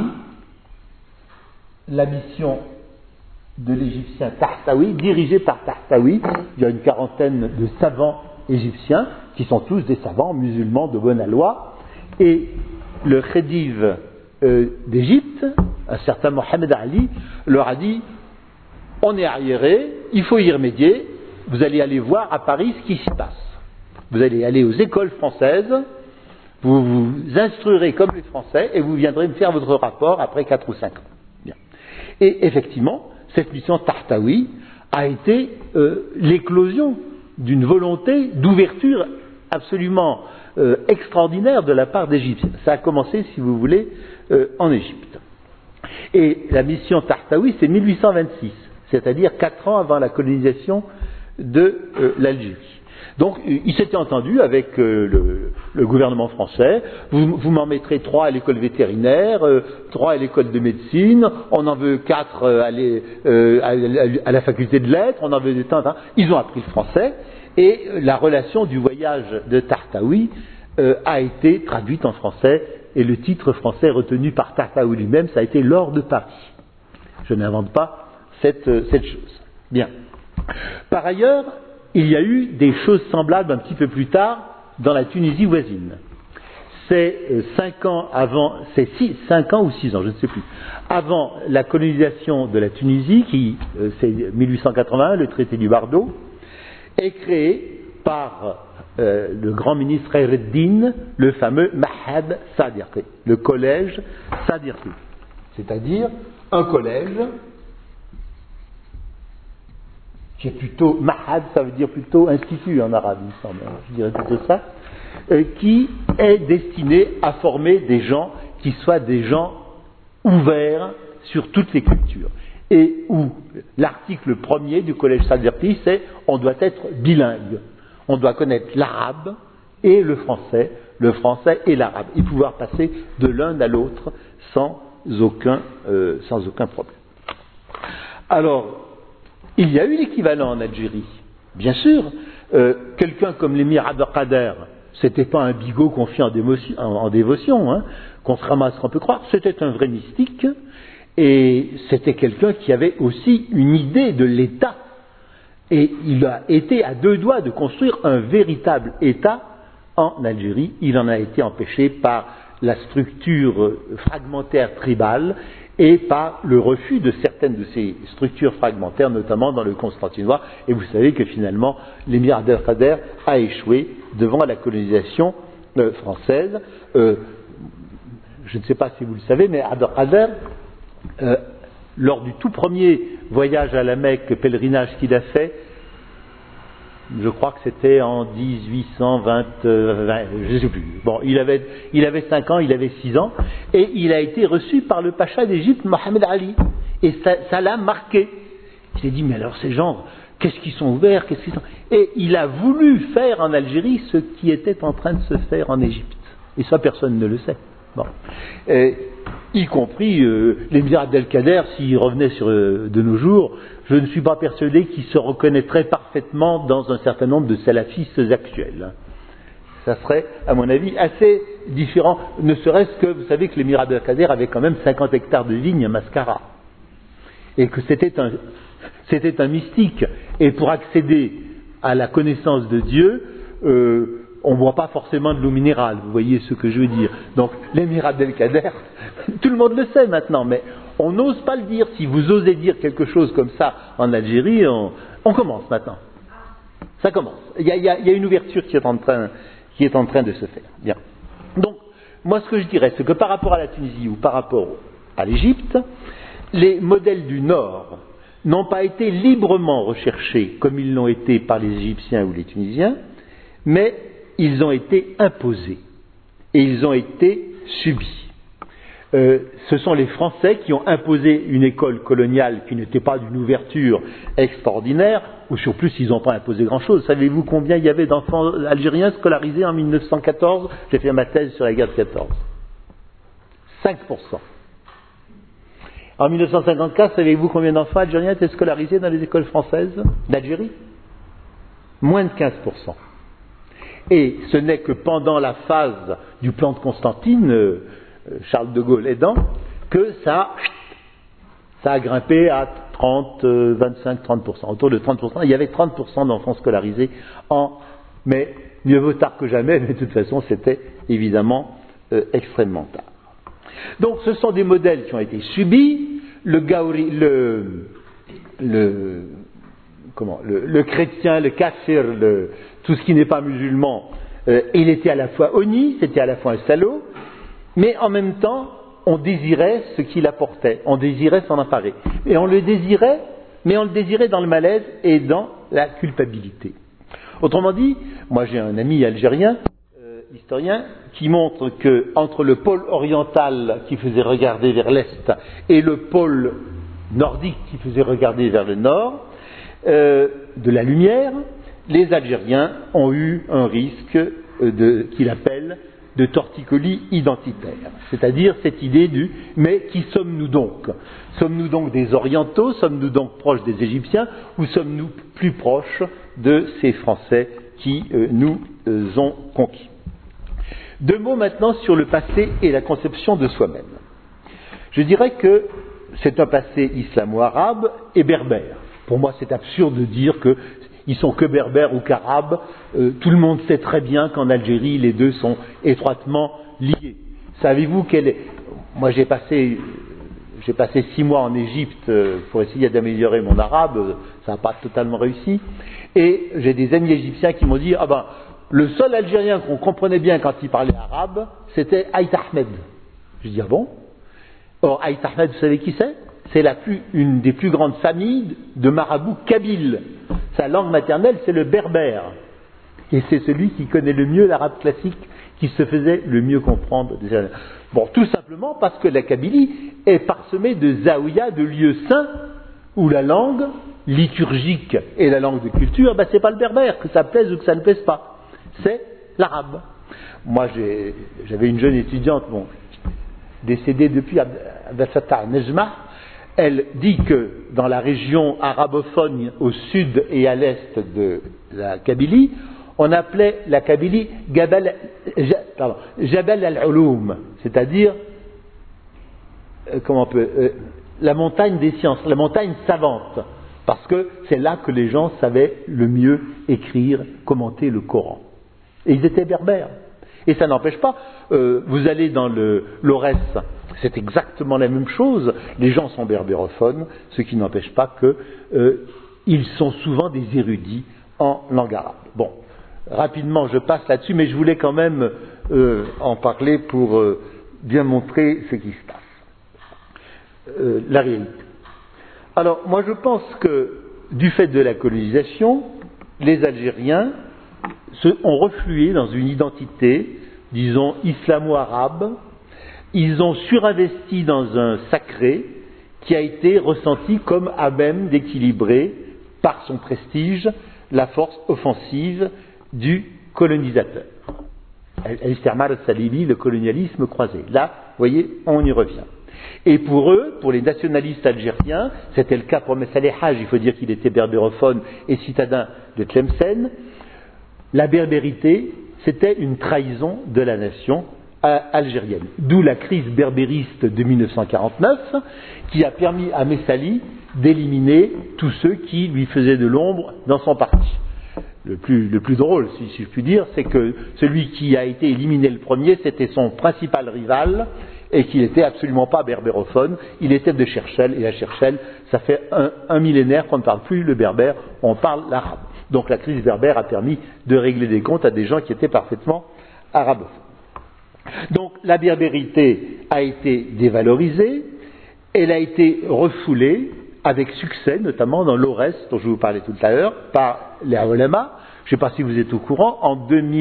la mission de l'Égyptien Tahtaoui, dirigée par Tahtaoui. Il y a une quarantaine de savants égyptiens, qui sont tous des savants musulmans de bonne aloi, et le khedive d'Égypte, un certain Mohamed Ali, leur a dit: on est arriéré, il faut y remédier, vous allez aller voir à Paris ce qui s'y passe. Vous allez aller aux écoles françaises, Vous vous instruirez comme les Français et vous viendrez me faire votre rapport après 4 ou 5 ans. Bien. Et effectivement, cette mission Tahtaoui a été l'éclosion d'une volonté d'ouverture absolument extraordinaire de la part d'Égyptiens. Ça a commencé, si vous voulez, en Égypte. Et la mission Tahtaoui, c'est 1826, c'est-à-dire 4 ans avant la colonisation de l'Algérie. Donc, il s'était entendu avec le gouvernement français, vous m'en mettrez 3 à l'école vétérinaire, 3 à l'école de médecine, on en veut 4 à la faculté de lettres, on en veut des tant. Ils ont appris le français, et la relation du voyage de Tahtaoui a été traduite en français, et le titre français retenu par Tahtaoui lui-même, ça a été l'or de Paris. Je n'invente pas cette chose. Bien. Par ailleurs, il y a eu des choses semblables un petit peu plus tard dans la Tunisie voisine. C'est 5 ans avant, c'est 5 ans ou 6 ans, je ne sais plus, avant la colonisation de la Tunisie, c'est 1881, le traité du Bardo, est créé par le grand ministre Khayr-ed-Din, le fameux Mahad Sadirqi, le collège Sadirqi, c'est-à-dire un collège qui est plutôt Mahad, ça veut dire plutôt institut en arabe, il me semble, je dirais plutôt ça, qui est destiné à former des gens qui soient des gens ouverts sur toutes les cultures. Et où l'article premier du collège Sadirqi, c'est on doit être bilingue. On doit connaître l'arabe et le français et l'arabe, et pouvoir passer de l'un à l'autre sans aucun problème. Alors, il y a eu l'équivalent en Algérie. Bien sûr, quelqu'un comme l'émir Abdelkader, c'était pas un bigot confié en dévotion, hein, contrairement à ce qu'on peut croire, c'était un vrai mystique, et c'était quelqu'un qui avait aussi une idée de l'État, et il a été à 2 doigts de construire un véritable État en Algérie. Il en a été empêché par la structure fragmentaire tribale, et par le refus de certaines de ces structures fragmentaires, notamment dans le Constantinois. Et vous savez que finalement, l'émir Abdelkader a échoué devant la colonisation française. Je ne sais pas si vous le savez, mais Abdelkader, lors du tout premier voyage à la Mecque, pèlerinage qu'il a fait, je crois que c'était en 1820, je ne sais plus. Bon, il avait 5 ans, il avait 6 ans, et il a été reçu par le pacha d'Égypte, Mohamed Ali. Et ça l'a marqué. Il s'est dit, mais alors ces gens, qu'est-ce qu'ils sont ouverts, Et il a voulu faire en Algérie ce qui était en train de se faire en Égypte. Et ça, personne ne le sait. Bon. Y compris l'émir Abdelkader, s'il revenait de nos jours, je ne suis pas persuadé qu'il se reconnaîtrait parfaitement dans un certain nombre de salafistes actuels. Ça serait, à mon avis, assez différent, ne serait-ce que, vous savez que l'émir Abdelkader avait quand même 50 hectares de vignes à Mascara, et que c'était un mystique, et pour accéder à la connaissance de Dieu, on ne boit pas forcément de l'eau minérale, vous voyez ce que je veux dire. Donc l'émir Abdelkader, tout le monde le sait maintenant, mais on n'ose pas le dire. Si vous osez dire quelque chose comme ça en Algérie, on commence maintenant. Ça commence. Il y a une ouverture qui est en train de se faire. Bien. Donc, moi ce que je dirais, c'est que par rapport à la Tunisie ou par rapport à l'Égypte, les modèles du Nord n'ont pas été librement recherchés comme ils l'ont été par les Égyptiens ou les Tunisiens, mais ils ont été imposés et ils ont été subis. Ce sont les Français qui ont imposé une école coloniale qui n'était pas d'une ouverture extraordinaire, ou sur plus ils n'ont pas imposé grand-chose. Savez-vous combien il y avait d'enfants algériens scolarisés en 1914 ? J'ai fait ma thèse sur la guerre de 14. 5%. En 1954, savez-vous combien d'enfants algériens étaient scolarisés dans les écoles françaises d'Algérie ? Moins de 15%. Et ce n'est que pendant la phase du plan de Constantine, Charles de Gaulle aidant, que ça a grimpé à 25-30%. Autour de 30%, il y avait 30% d'enfants scolarisés mais mieux vaut tard que jamais, mais de toute façon c'était évidemment extrêmement tard. Donc ce sont des modèles qui ont été subis. Le chrétien, le kafir, tout ce qui n'est pas musulman Il était à la fois honni, c'était à la fois un salaud, mais en même temps, on désirait ce qu'il apportait, on désirait s'en emparer. Et on le désirait, mais on le désirait dans le malaise et dans la culpabilité. Autrement dit, moi j'ai un ami algérien, historien, qui montre que entre le pôle oriental qui faisait regarder vers l'est et le pôle nordique qui faisait regarder vers le nord, de la lumière, les Algériens ont eu un risque qu'il appelle de torticolis identitaire. C'est-à-dire cette idée du « mais qui sommes-nous donc » Sommes-nous donc des Orientaux? Sommes-nous donc proches des Égyptiens? Ou sommes-nous plus proches de ces Français qui nous ont conquis? Deux mots maintenant sur le passé et la conception de soi-même. Je dirais que c'est un passé islamo-arabe et berbère. Pour moi, c'est absurde de dire qu'ils sont que berbères ou qu'arabes. Tout le monde sait très bien qu'en Algérie, les deux sont étroitement liés. Savez-vous quel est... Moi, j'ai passé 6 mois en Égypte pour essayer d'améliorer mon arabe. Ça n'a pas totalement réussi. Et j'ai des amis égyptiens qui m'ont dit « Ah ben, le seul Algérien qu'on comprenait bien quand il parlait arabe, c'était Aït Ahmed. » Je dis « Ah bon ?» Or, Aït Ahmed, vous savez qui c'est? C'est une des plus grandes familles de marabouts kabyles. Sa langue maternelle, c'est le berbère. Et c'est celui qui connaît le mieux l'arabe classique, qui se faisait le mieux comprendre. Bon, tout simplement parce que la Kabylie est parsemée de zaouïas, de lieux saints, où la langue liturgique et la langue de culture, c'est pas le berbère, que ça plaise ou que ça ne plaise pas. C'est l'arabe. Moi, j'avais une jeune étudiante, décédée depuis, Abdel Fattah Nejma. Elle dit que dans la région arabophone au sud et à l'est de la Kabylie, on appelait la Kabylie Jabal al-Ulum, c'est-à-dire la montagne des sciences, la montagne savante, parce que c'est là que les gens savaient le mieux écrire, commenter le Coran. Et ils étaient berbères. Et ça n'empêche pas, vous allez dans l'Aurès, c'est exactement la même chose. Les gens sont berbérophones, ce qui n'empêche pas qu'ils sont souvent des érudits en langue arabe. Bon, rapidement je passe là-dessus, mais je voulais quand même en parler pour bien montrer ce qui se passe. La réalité. Alors, moi je pense que du fait de la colonisation, les Algériens ont reflué dans une identité, disons, islamo-arabe. Ils ont surinvesti dans un sacré qui a été ressenti comme à même d'équilibrer, par son prestige, la force offensive du colonisateur. Al-Istimar al-Salibi, le colonialisme croisé. Là, vous voyez, on y revient. Et pour eux, pour les nationalistes algériens, c'était le cas pour Messaleh Haj, il faut dire qu'il était berbérophone et citadin de Tlemcen, la berbérité, c'était une trahison de la nation algérienne. D'où la crise berbériste de 1949, qui a permis à Messali d'éliminer tous ceux qui lui faisaient de l'ombre dans son parti. Le plus drôle, si je puis dire, c'est que celui qui a été éliminé le premier, c'était son principal rival, et qu'il n'était absolument pas berbérophone, il était de Cherchel, et à Cherchel, ça fait un millénaire qu'on ne parle plus le berbère, on parle l'arabe. Donc la crise berbère a permis de régler des comptes à des gens qui étaient parfaitement arabophones. Donc la berbérité a été dévalorisée, elle a été refoulée avec succès, notamment dans l'Aurès, dont je vous parlais tout à l'heure, par les ulama. Je ne sais pas si vous êtes au courant, en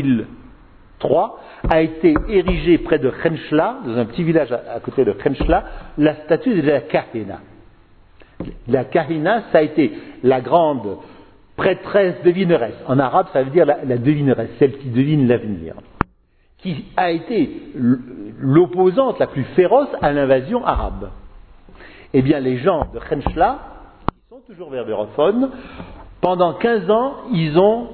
2003 a été érigée près de Khenchla, dans un petit village à côté de Khenchla, la statue de la Kahina. La Kahina, ça a été la grande prêtresse devineresse. En arabe, ça veut dire la devineresse, celle qui devine l'avenir, qui a été l'opposante la plus féroce à l'invasion arabe. Eh bien, les gens de Khenchla, qui sont toujours berbérophones, pendant 15 ans, ils ont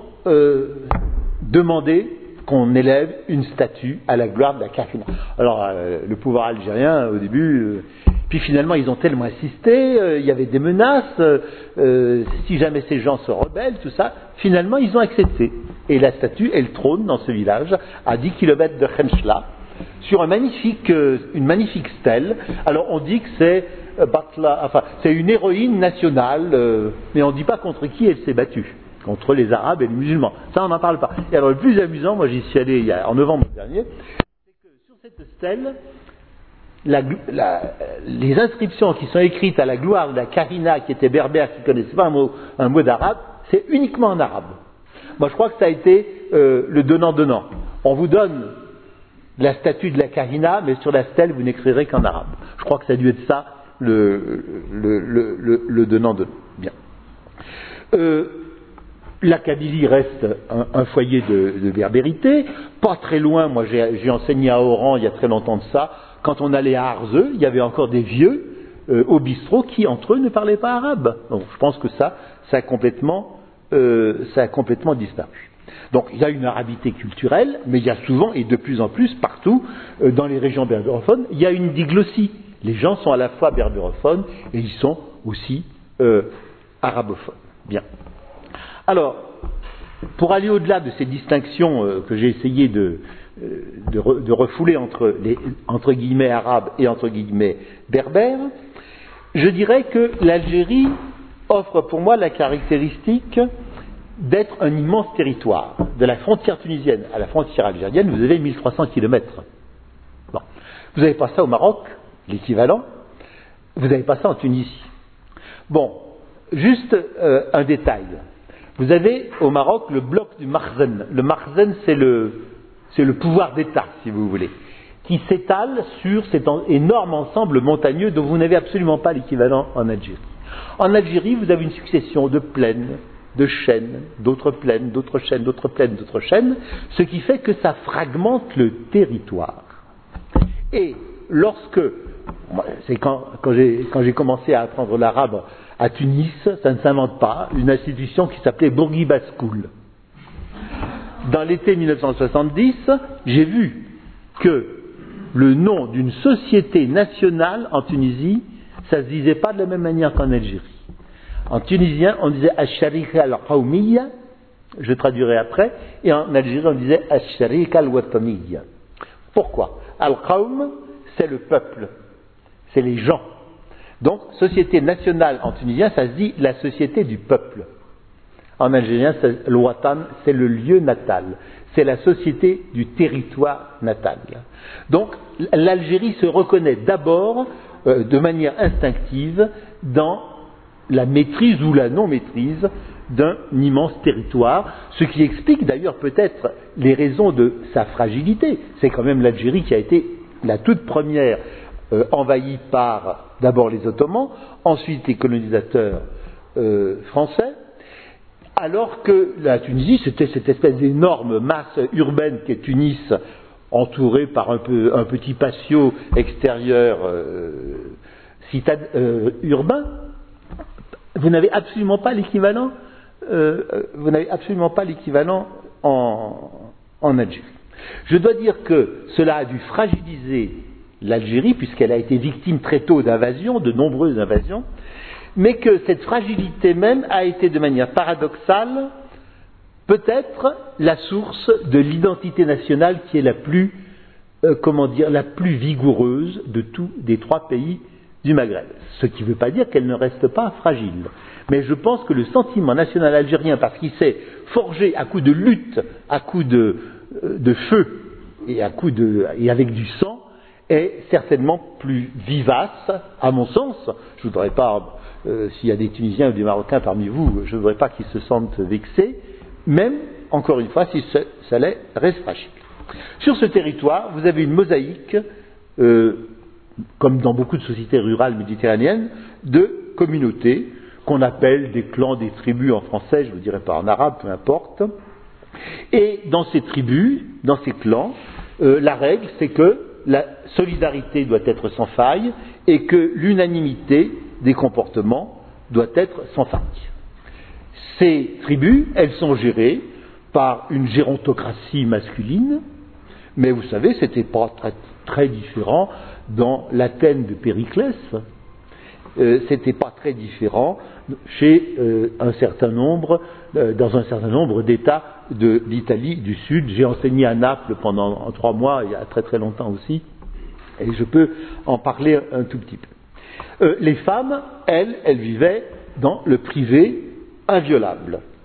demandé qu'on élève une statue à la gloire de la Kahina. Alors, le pouvoir algérien, au début, puis finalement, ils ont tellement insisté, il y avait des menaces, si jamais ces gens se rebellent, tout ça, finalement, ils ont accepté. Et la statue, elle trône dans ce village, à 10 km de Khenchla, sur une magnifique stèle. Alors, on dit que c'est c'est une héroïne nationale, mais on ne dit pas contre qui elle s'est battue. contre les Arabes et les musulmans. Ça, on n'en parle pas. Et alors, le plus amusant, moi j'y suis allé en novembre dernier, c'est que sur cette stèle, les inscriptions qui sont écrites à la gloire de la Karina, qui était berbère, qui ne connaissait pas un mot d'arabe, c'est uniquement en arabe. Moi, je crois que ça a été le donnant-donnant. On vous donne la statue de la Karina, mais sur la stèle, vous n'écrirez qu'en arabe. Je crois que ça a dû être ça, le donnant-donnant. Bien. La Kabylie reste un foyer de berbérité. Pas très loin, moi j'ai enseigné à Oran il y a très longtemps de ça. Quand on allait à Arzeux, il y avait encore des vieux au bistrot qui, entre eux, ne parlaient pas arabe. Donc je pense que ça a complètement disparu. Donc il y a une arabité culturelle, mais il y a souvent, et de plus en plus, partout, dans les régions berbérophones, il y a une diglossie. Les gens sont à la fois berbérophones et ils sont aussi arabophones. Bien. Alors, pour aller au-delà de ces distinctions que j'ai essayé de refouler entre les entre guillemets arabes et entre guillemets berbères, je dirais que l'Algérie offre pour moi la caractéristique d'être un immense territoire. De la frontière tunisienne à la frontière algérienne, vous avez 1300 kilomètres. Bon. Vous n'avez pas ça au Maroc, l'équivalent. Vous n'avez pas ça en Tunisie. Bon, juste un détail. Vous avez au Maroc le bloc du Makhzen. Le Makhzen, c'est le pouvoir d'État, si vous voulez, qui s'étale sur cet énorme ensemble montagneux dont vous n'avez absolument pas l'équivalent en Algérie. En Algérie, vous avez une succession de plaines, de chaînes, d'autres plaines, d'autres chaînes, d'autres plaines, d'autres chaînes, ce qui fait que ça fragmente le territoire. Et lorsque, c'est quand j'ai commencé à apprendre l'arabe à Tunis, ça ne s'invente pas, une institution qui s'appelait Bourguiba School. Dans l'été 1970, j'ai vu que le nom d'une société nationale en Tunisie, ça ne se disait pas de la même manière qu'en Algérie. En tunisien, on disait Ash-Sharika al-Qawmiya, je traduirai après, et en Algérie, on disait Ash-Sharika al-Wataniya. Pourquoi? Al-Qawm, c'est le peuple, c'est les gens. Donc, société nationale en tunisien, ça se dit la société du peuple. En algérien, le Watan, c'est le lieu natal. C'est la société du territoire natal. Donc, l'Algérie se reconnaît d'abord, de manière instinctive, dans la maîtrise ou la non-maîtrise d'un immense territoire, ce qui explique d'ailleurs peut-être les raisons de sa fragilité. C'est quand même l'Algérie qui a été la toute première envahie par d'abord les Ottomans, ensuite les colonisateurs français, alors que la Tunisie, c'était cette espèce d'énorme masse urbaine qu'est Tunis, entourée par un petit patio extérieur urbain. Vous n'avez absolument pas l'équivalent. En Algérie. Je dois dire que cela a dû fragiliser l'Algérie, puisqu'elle a été victime très tôt d'invasions, de nombreuses invasions, mais que cette fragilité même a été de manière paradoxale peut-être la source de l'identité nationale qui est la plus vigoureuse de tous des trois pays du Maghreb. Ce qui ne veut pas dire qu'elle ne reste pas fragile. Mais je pense que le sentiment national algérien, parce qu'il s'est forgé à coups de lutte, à coups de feu et avec du sang, est certainement plus vivace, à mon sens. Je ne voudrais pas, s'il y a des Tunisiens ou des Marocains parmi vous, je ne voudrais pas qu'ils se sentent vexés, même, encore une fois, si ça reste fragile. Sur ce territoire, vous avez une mosaïque, comme dans beaucoup de sociétés rurales méditerranéennes, de communautés qu'on appelle des clans, des tribus en français, je ne vous dirai pas en arabe, peu importe. Et dans ces tribus, dans ces clans, la règle, c'est que la solidarité doit être sans faille et que l'unanimité des comportements doit être sans faille. Ces tribus, elles sont gérées par une gérontocratie masculine, mais vous savez, c'était pas très, très différent dans l'Athènes de Périclès. C'était pas très différent chez dans un certain nombre d'États de l'Italie du Sud. J'ai enseigné à Naples pendant 3 mois, il y a très très longtemps aussi, et je peux en parler un tout petit peu. Les femmes, elles vivaient dans le privé inviolable.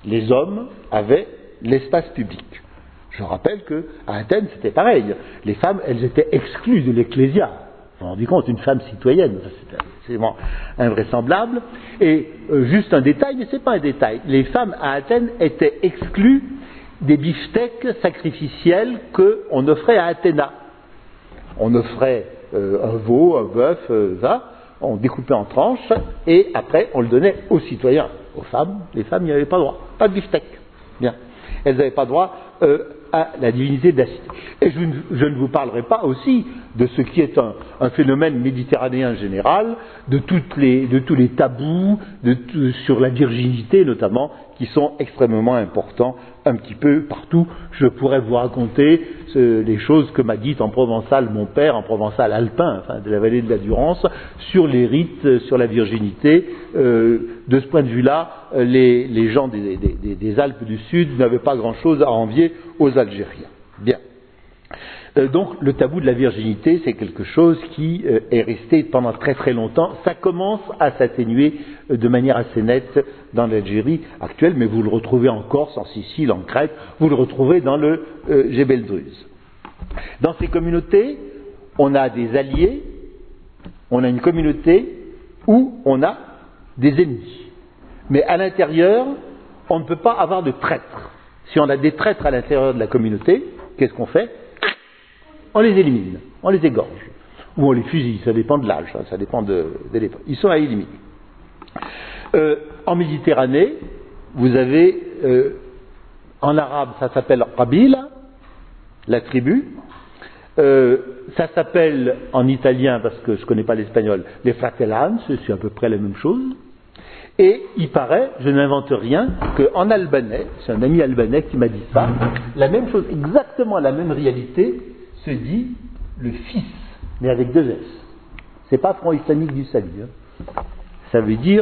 les hommes avaient l'espace public. Je rappelle qu'à Athènes, c'était pareil. Les femmes, elles étaient exclues de l'ecclésia. Vous vous rendez compte, une femme citoyenne, c'est vraiment invraisemblable. Et juste un détail, mais ce n'est pas un détail. Les femmes à Athènes étaient exclues des beefsteaks sacrificiels qu'on offrait à Athéna. On offrait un veau, un bœuf, ça, on découpait en tranches, et après on le donnait aux citoyens. Aux femmes, les femmes n'y avaient pas droit. Pas de beefsteak. Bien. Elles n'avaient pas droit à la divinité de la cité. Et je ne vous parlerai pas aussi de ce qui est un phénomène méditerranéen général, de tous les tabous sur la virginité notamment, qui sont extrêmement importants un petit peu partout. Je pourrais vous raconter les choses que m'a dites en provençal mon père, en provençal alpin, enfin de la vallée de la Durance, sur les rites, sur la virginité. De ce point de vue-là, les gens des Alpes du Sud n'avaient pas grand-chose à envier aux Algériens. Bien. Donc le tabou de la virginité, c'est quelque chose qui est resté pendant très très longtemps. Ça commence à s'atténuer de manière assez nette dans l'Algérie actuelle, mais vous le retrouvez en Corse, en Sicile, en Crète, vous le retrouvez dans le Jebel Druze. Dans ces communautés, on a des alliés, on a une communauté où on a des ennemis. Mais à l'intérieur, on ne peut pas avoir de traîtres. Si on a des traîtres à l'intérieur de la communauté, qu'est-ce qu'on fait ? On les élimine, on les égorge, ou on les fusille, ça dépend de l'âge, ça dépend de l'époque. Ils sont à éliminer. En Méditerranée, vous avez, en arabe, ça s'appelle Qabila, la tribu. Ça s'appelle en italien, parce que je ne connais pas l'espagnol, les fratellanze, c'est à peu près la même chose. Et il paraît, je n'invente rien, qu'en albanais, c'est un ami albanais qui m'a dit ça, la même chose, exactement la même réalité, se dit le fils, mais avec deux S. C'est pas Front islamique du salut. Hein. Ça veut dire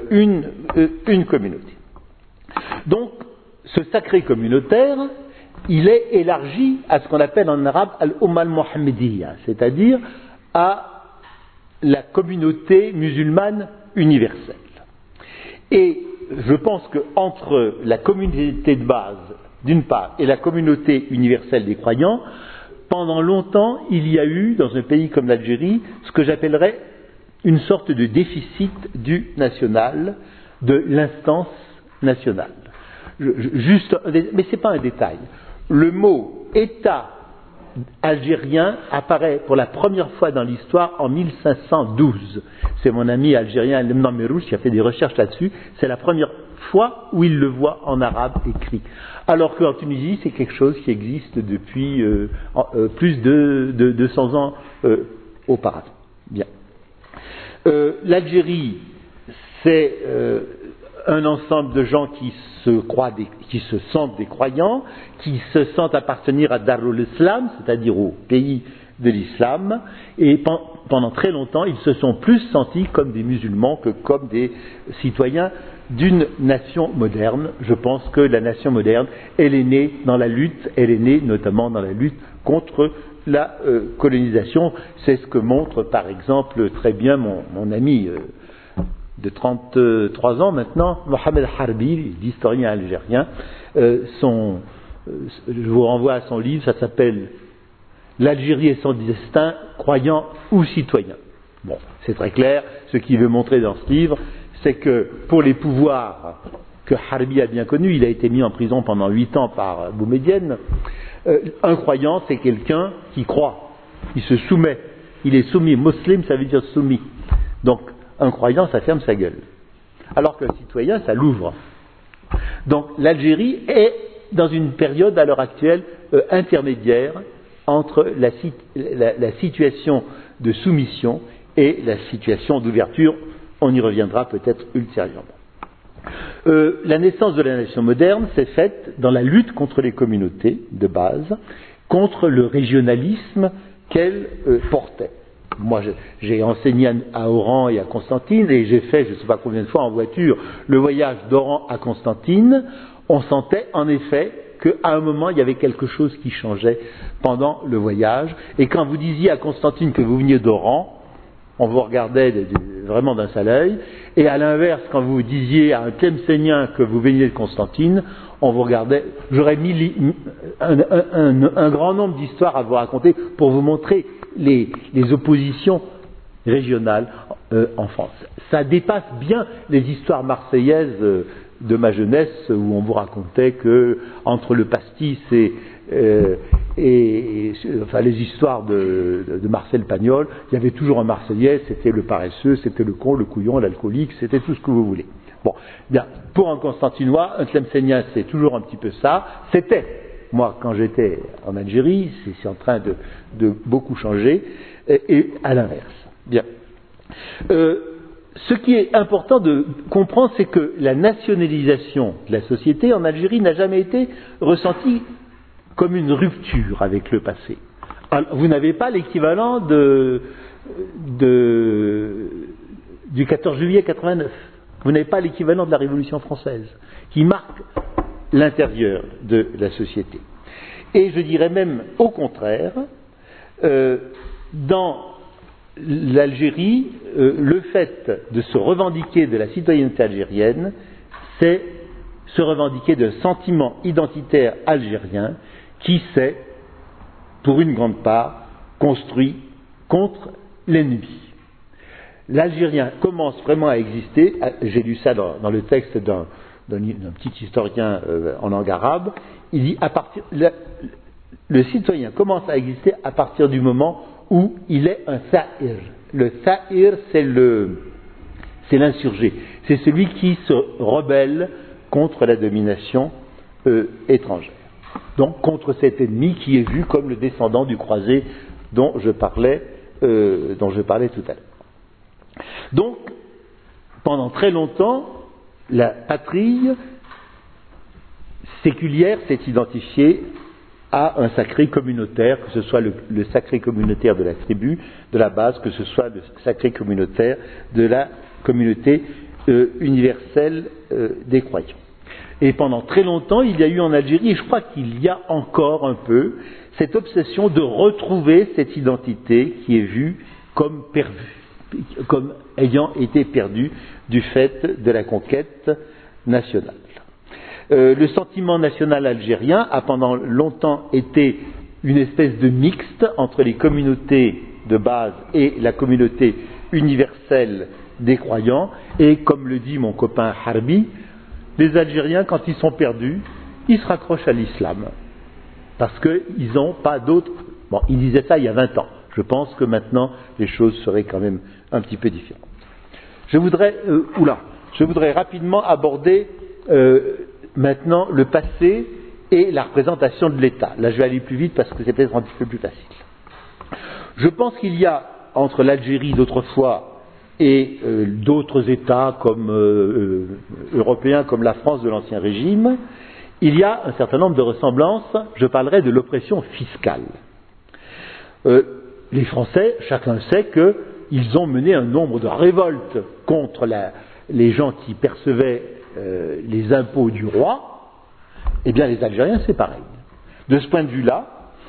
une communauté. Donc, ce sacré communautaire, il est élargi à ce qu'on appelle en arabe al-Umma al-Muhammadiyya, c'est-à-dire à la communauté musulmane universelle. Et je pense qu'entre la communauté de base, d'une part, et la communauté universelle des croyants, pendant longtemps, il y a eu, dans un pays comme l'Algérie, ce que j'appellerais une sorte de déficit du national, de l'instance nationale. Mais ce n'est pas un détail. Le mot État algérien apparaît pour la première fois dans l'histoire en 1512. C'est mon ami algérien Lemna Merouche qui a fait des recherches là-dessus. C'est la première fois où il le voit en arabe écrit. Alors qu'en Tunisie, c'est quelque chose qui existe depuis plus de 200 ans auparavant. Bien. L'Algérie, c'est un ensemble de gens qui se sentent des croyants, qui se sentent appartenir à Darul Islam, c'est-à-dire au pays de l'islam, et pendant très longtemps, ils se sont plus sentis comme des musulmans que comme des citoyens d'une nation moderne. Je pense que la nation moderne, elle est née dans la lutte, elle est née notamment dans la lutte contre la colonisation. C'est ce que montre par exemple très bien mon ami de 33 ans maintenant, Mohamed Harbi, l'historien algérien. Je vous renvoie à son livre, ça s'appelle L'Algérie et son destin, croyant ou citoyen. Bon, c'est très clair, ce qu'il veut montrer dans ce livre, c'est que pour les pouvoirs que Harbi a bien connus, il a été mis en prison pendant 8 ans par Boumedienne, un croyant c'est quelqu'un qui croit, il se soumet, il est soumis, muslim ça veut dire soumis. Donc un croyant ça ferme sa gueule, alors qu'un citoyen ça l'ouvre. Donc l'Algérie est dans une période à l'heure actuelle intermédiaire entre la situation de soumission et la situation d'ouverture. On y reviendra peut-être ultérieurement. La naissance de la nation moderne s'est faite dans la lutte contre les communautés de base, contre le régionalisme qu'elle portait. Moi, j'ai enseigné à Oran et à Constantine, et j'ai fait, je ne sais pas combien de fois en voiture, le voyage d'Oran à Constantine. On sentait en effet qu'à un moment, il y avait quelque chose qui changeait pendant le voyage. Et quand vous disiez à Constantine que vous veniez d'Oran, On vous regardait vraiment d'un seul œil. Et à l'inverse, quand vous disiez à un Tlemcenien que vous veniez de Constantine, on vous regardait. J'aurais mis un grand nombre d'histoires à vous raconter pour vous montrer les oppositions régionales en France. Ça dépasse bien les histoires marseillaises de ma jeunesse où on vous racontait que entre le pastis enfin les histoires de Marcel Pagnol, il y avait toujours un Marseillais, c'était le paresseux, c'était le con, le couillon, l'alcoolique, c'était tout ce que vous voulez. Bon, bien, pour un Constantinois, un Tlemcenien, c'est toujours un petit peu ça. C'était, moi, quand j'étais en Algérie, c'est en train de beaucoup changer, et à l'inverse. Bien. Ce qui est important de comprendre, c'est que la nationalisation de la société en Algérie n'a jamais été ressentie comme une rupture avec le passé. Alors, vous n'avez pas l'équivalent du 14 juillet 89. Vous n'avez pas l'équivalent de la Révolution française, qui marque l'intérieur de la société. Et je dirais même au contraire, dans l'Algérie, le fait de se revendiquer de la citoyenneté algérienne, c'est se revendiquer d'un sentiment identitaire algérien qui s'est, pour une grande part, construit contre l'ennemi. L'Algérien commence vraiment à exister, j'ai lu ça dans le texte d'un petit historien en langue arabe, il dit le citoyen commence à exister à partir du moment où il est un sa'ir. Le sa'ir, c'est l'insurgé, c'est celui qui se rebelle contre la domination étrangère. Donc contre cet ennemi qui est vu comme le descendant du croisé dont je parlais tout à l'heure. Donc, pendant très longtemps, la patrie séculière s'est identifiée à un sacré communautaire, que ce soit le sacré communautaire de la tribu, de la base, que ce soit le sacré communautaire de la communauté universelle des croyants. Et pendant très longtemps, il y a eu en Algérie, et je crois qu'il y a encore un peu, cette obsession de retrouver cette identité qui est vue comme perdue, comme ayant été perdue du fait de la conquête nationale. Le sentiment national algérien a pendant longtemps été une espèce de mixte entre les communautés de base et la communauté universelle des croyants, et comme le dit mon copain Harbi, les Algériens, quand ils sont perdus, ils se raccrochent à l'islam. Parce qu'ils n'ont pas d'autre... Bon, ils disaient ça il y a 20 ans. Je pense que maintenant, les choses seraient quand même un petit peu différentes. Je voudrais rapidement aborder maintenant le passé et la représentation de l'État. Là, je vais aller plus vite parce que c'est peut-être un petit peu plus facile. Je pense qu'il y a entre l'Algérie d'autrefois et d'autres États comme européens comme la France de l'Ancien Régime, il y a un certain nombre de ressemblances. Je parlerai de l'oppression fiscale. Les Français, chacun sait qu'ils ont mené un nombre de révoltes contre les gens qui percevaient les impôts du roi. Eh bien, les Algériens, c'est pareil. De ce point de vue-là,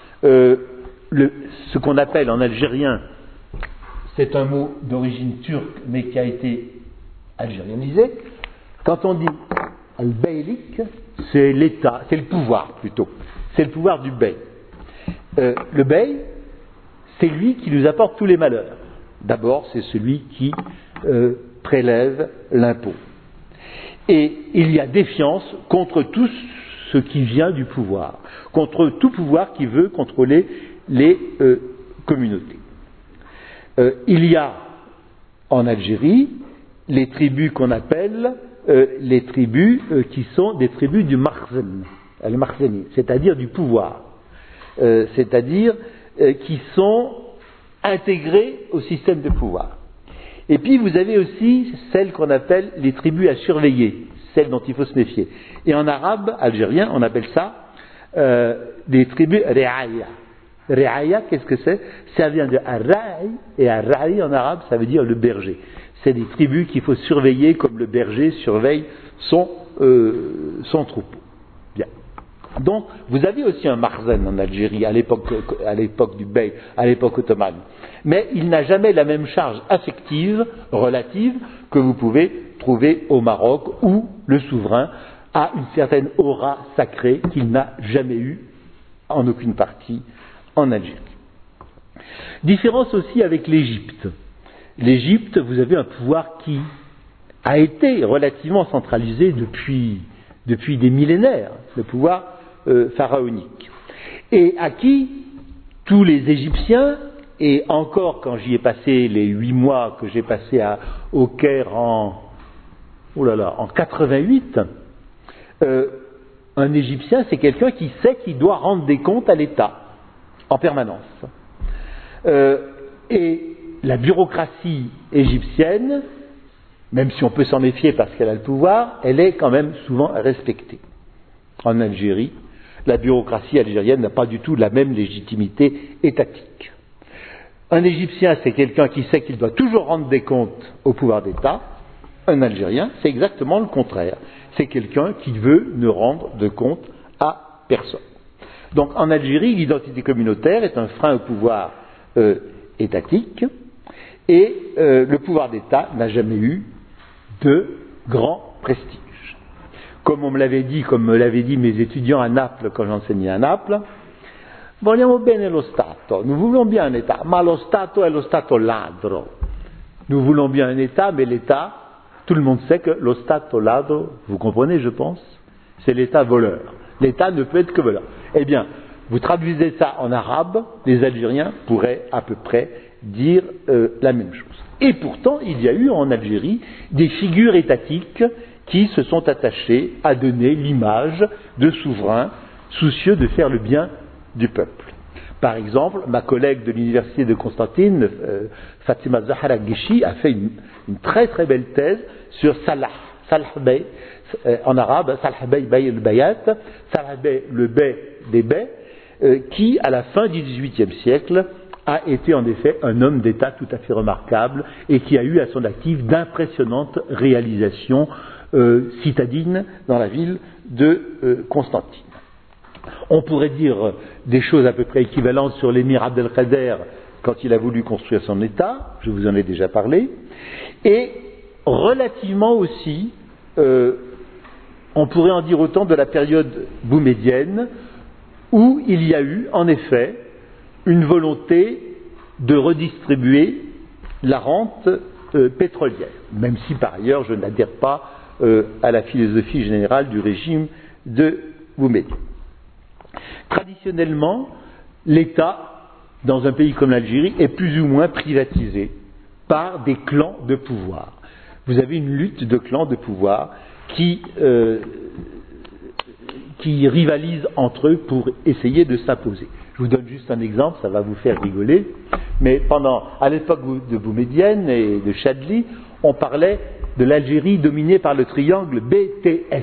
ce qu'on appelle en algérien, c'est un mot d'origine turque, mais qui a été algérianisé. Quand on dit al-beylik, c'est l'État, c'est le pouvoir plutôt. C'est le pouvoir du bey. Le bey, c'est lui qui nous apporte tous les malheurs. D'abord, c'est celui qui prélève l'impôt. Et il y a défiance contre tout ce qui vient du pouvoir, contre tout pouvoir qui veut contrôler les communautés. Il y a en Algérie les tribus qu'on appelle les tribus qui sont des tribus du marzen, al-marzeni, c'est-à-dire du pouvoir, c'est-à-dire qui sont intégrés au système de pouvoir. Et puis vous avez aussi celles qu'on appelle les tribus à surveiller, celles dont il faut se méfier. Et en arabe algérien, on appelle ça des tribus ri'aya. Ri'aya, qu'est-ce que c'est? Ça vient de ar-ra'i, et ar-ra'i en arabe, ça veut dire le berger. C'est des tribus qu'il faut surveiller comme le berger surveille son troupeau. Bien. Donc, vous avez aussi un Marzen en Algérie à l'époque du Bey, à l'époque ottomane. Mais il n'a jamais la même charge affective, relative, que vous pouvez trouver au Maroc, où le souverain a une certaine aura sacrée qu'il n'a jamais eue en aucune partie en Algérie. Différence aussi avec l'Égypte. L'Égypte, vous avez un pouvoir qui a été relativement centralisé depuis des millénaires, le pouvoir pharaonique, et à qui tous les Égyptiens, et encore quand j'y ai passé les 8 mois que j'ai passé au Caire en 88, un Égyptien c'est quelqu'un qui sait qu'il doit rendre des comptes à l'État en permanence. Et la bureaucratie égyptienne, même si on peut s'en méfier parce qu'elle a le pouvoir, elle est quand même souvent respectée. En Algérie, la bureaucratie algérienne n'a pas du tout la même légitimité étatique. Un Égyptien, c'est quelqu'un qui sait qu'il doit toujours rendre des comptes au pouvoir d'État. Un Algérien, c'est exactement le contraire. C'est quelqu'un qui veut ne rendre de compte à personne. Donc en Algérie, l'identité communautaire est un frein au pouvoir étatique, et le pouvoir d'État n'a jamais eu de grand prestige. Comme me l'avaient dit mes étudiants à Naples quand j'enseignais à Naples, vogliamo bene lo Stato, nous voulons bien un État, ma lo Stato è lo Stato ladro. Nous voulons bien un État, mais l'État, tout le monde sait que lo Stato ladro, vous comprenez je pense, c'est l'État voleur. L'État ne peut être que voleur. Eh bien, vous traduisez ça en arabe, les Algériens pourraient à peu près dire la même chose. Et pourtant, il y a eu en Algérie des figures étatiques qui se sont attachées à donner l'image de souverains soucieux de faire le bien du peuple. Par exemple, ma collègue de l'université de Constantine, Fatima Zahra Ghishi, a fait une très très belle thèse sur Salah Bey, en arabe, Salah Bey Bey al-Bayat, Salah Bey, le bey des bey, qui, à la fin du XVIIIe siècle, a été en effet un homme d'État tout à fait remarquable et qui a eu à son actif d'impressionnantes réalisations citadines dans la ville de Constantine. On pourrait dire des choses à peu près équivalentes sur l'émir Abdelkader quand il a voulu construire son État, je vous en ai déjà parlé, et relativement aussi, on pourrait en dire autant de la période boumédienne, où il y a eu, en effet, une volonté de redistribuer la rente pétrolière, même si par ailleurs je n'adhère pas à la philosophie générale du régime de Boumediene. Traditionnellement, l'État, dans un pays comme l'Algérie, est plus ou moins privatisé par des clans de pouvoir. Vous avez une lutte de clans de pouvoir qui rivalisent entre eux pour essayer de s'imposer. Je vous donne juste un exemple, ça va vous faire rigoler, mais à l'époque de Boumediene et de Chadli, on parlait de l'Algérie dominée par le triangle BTS.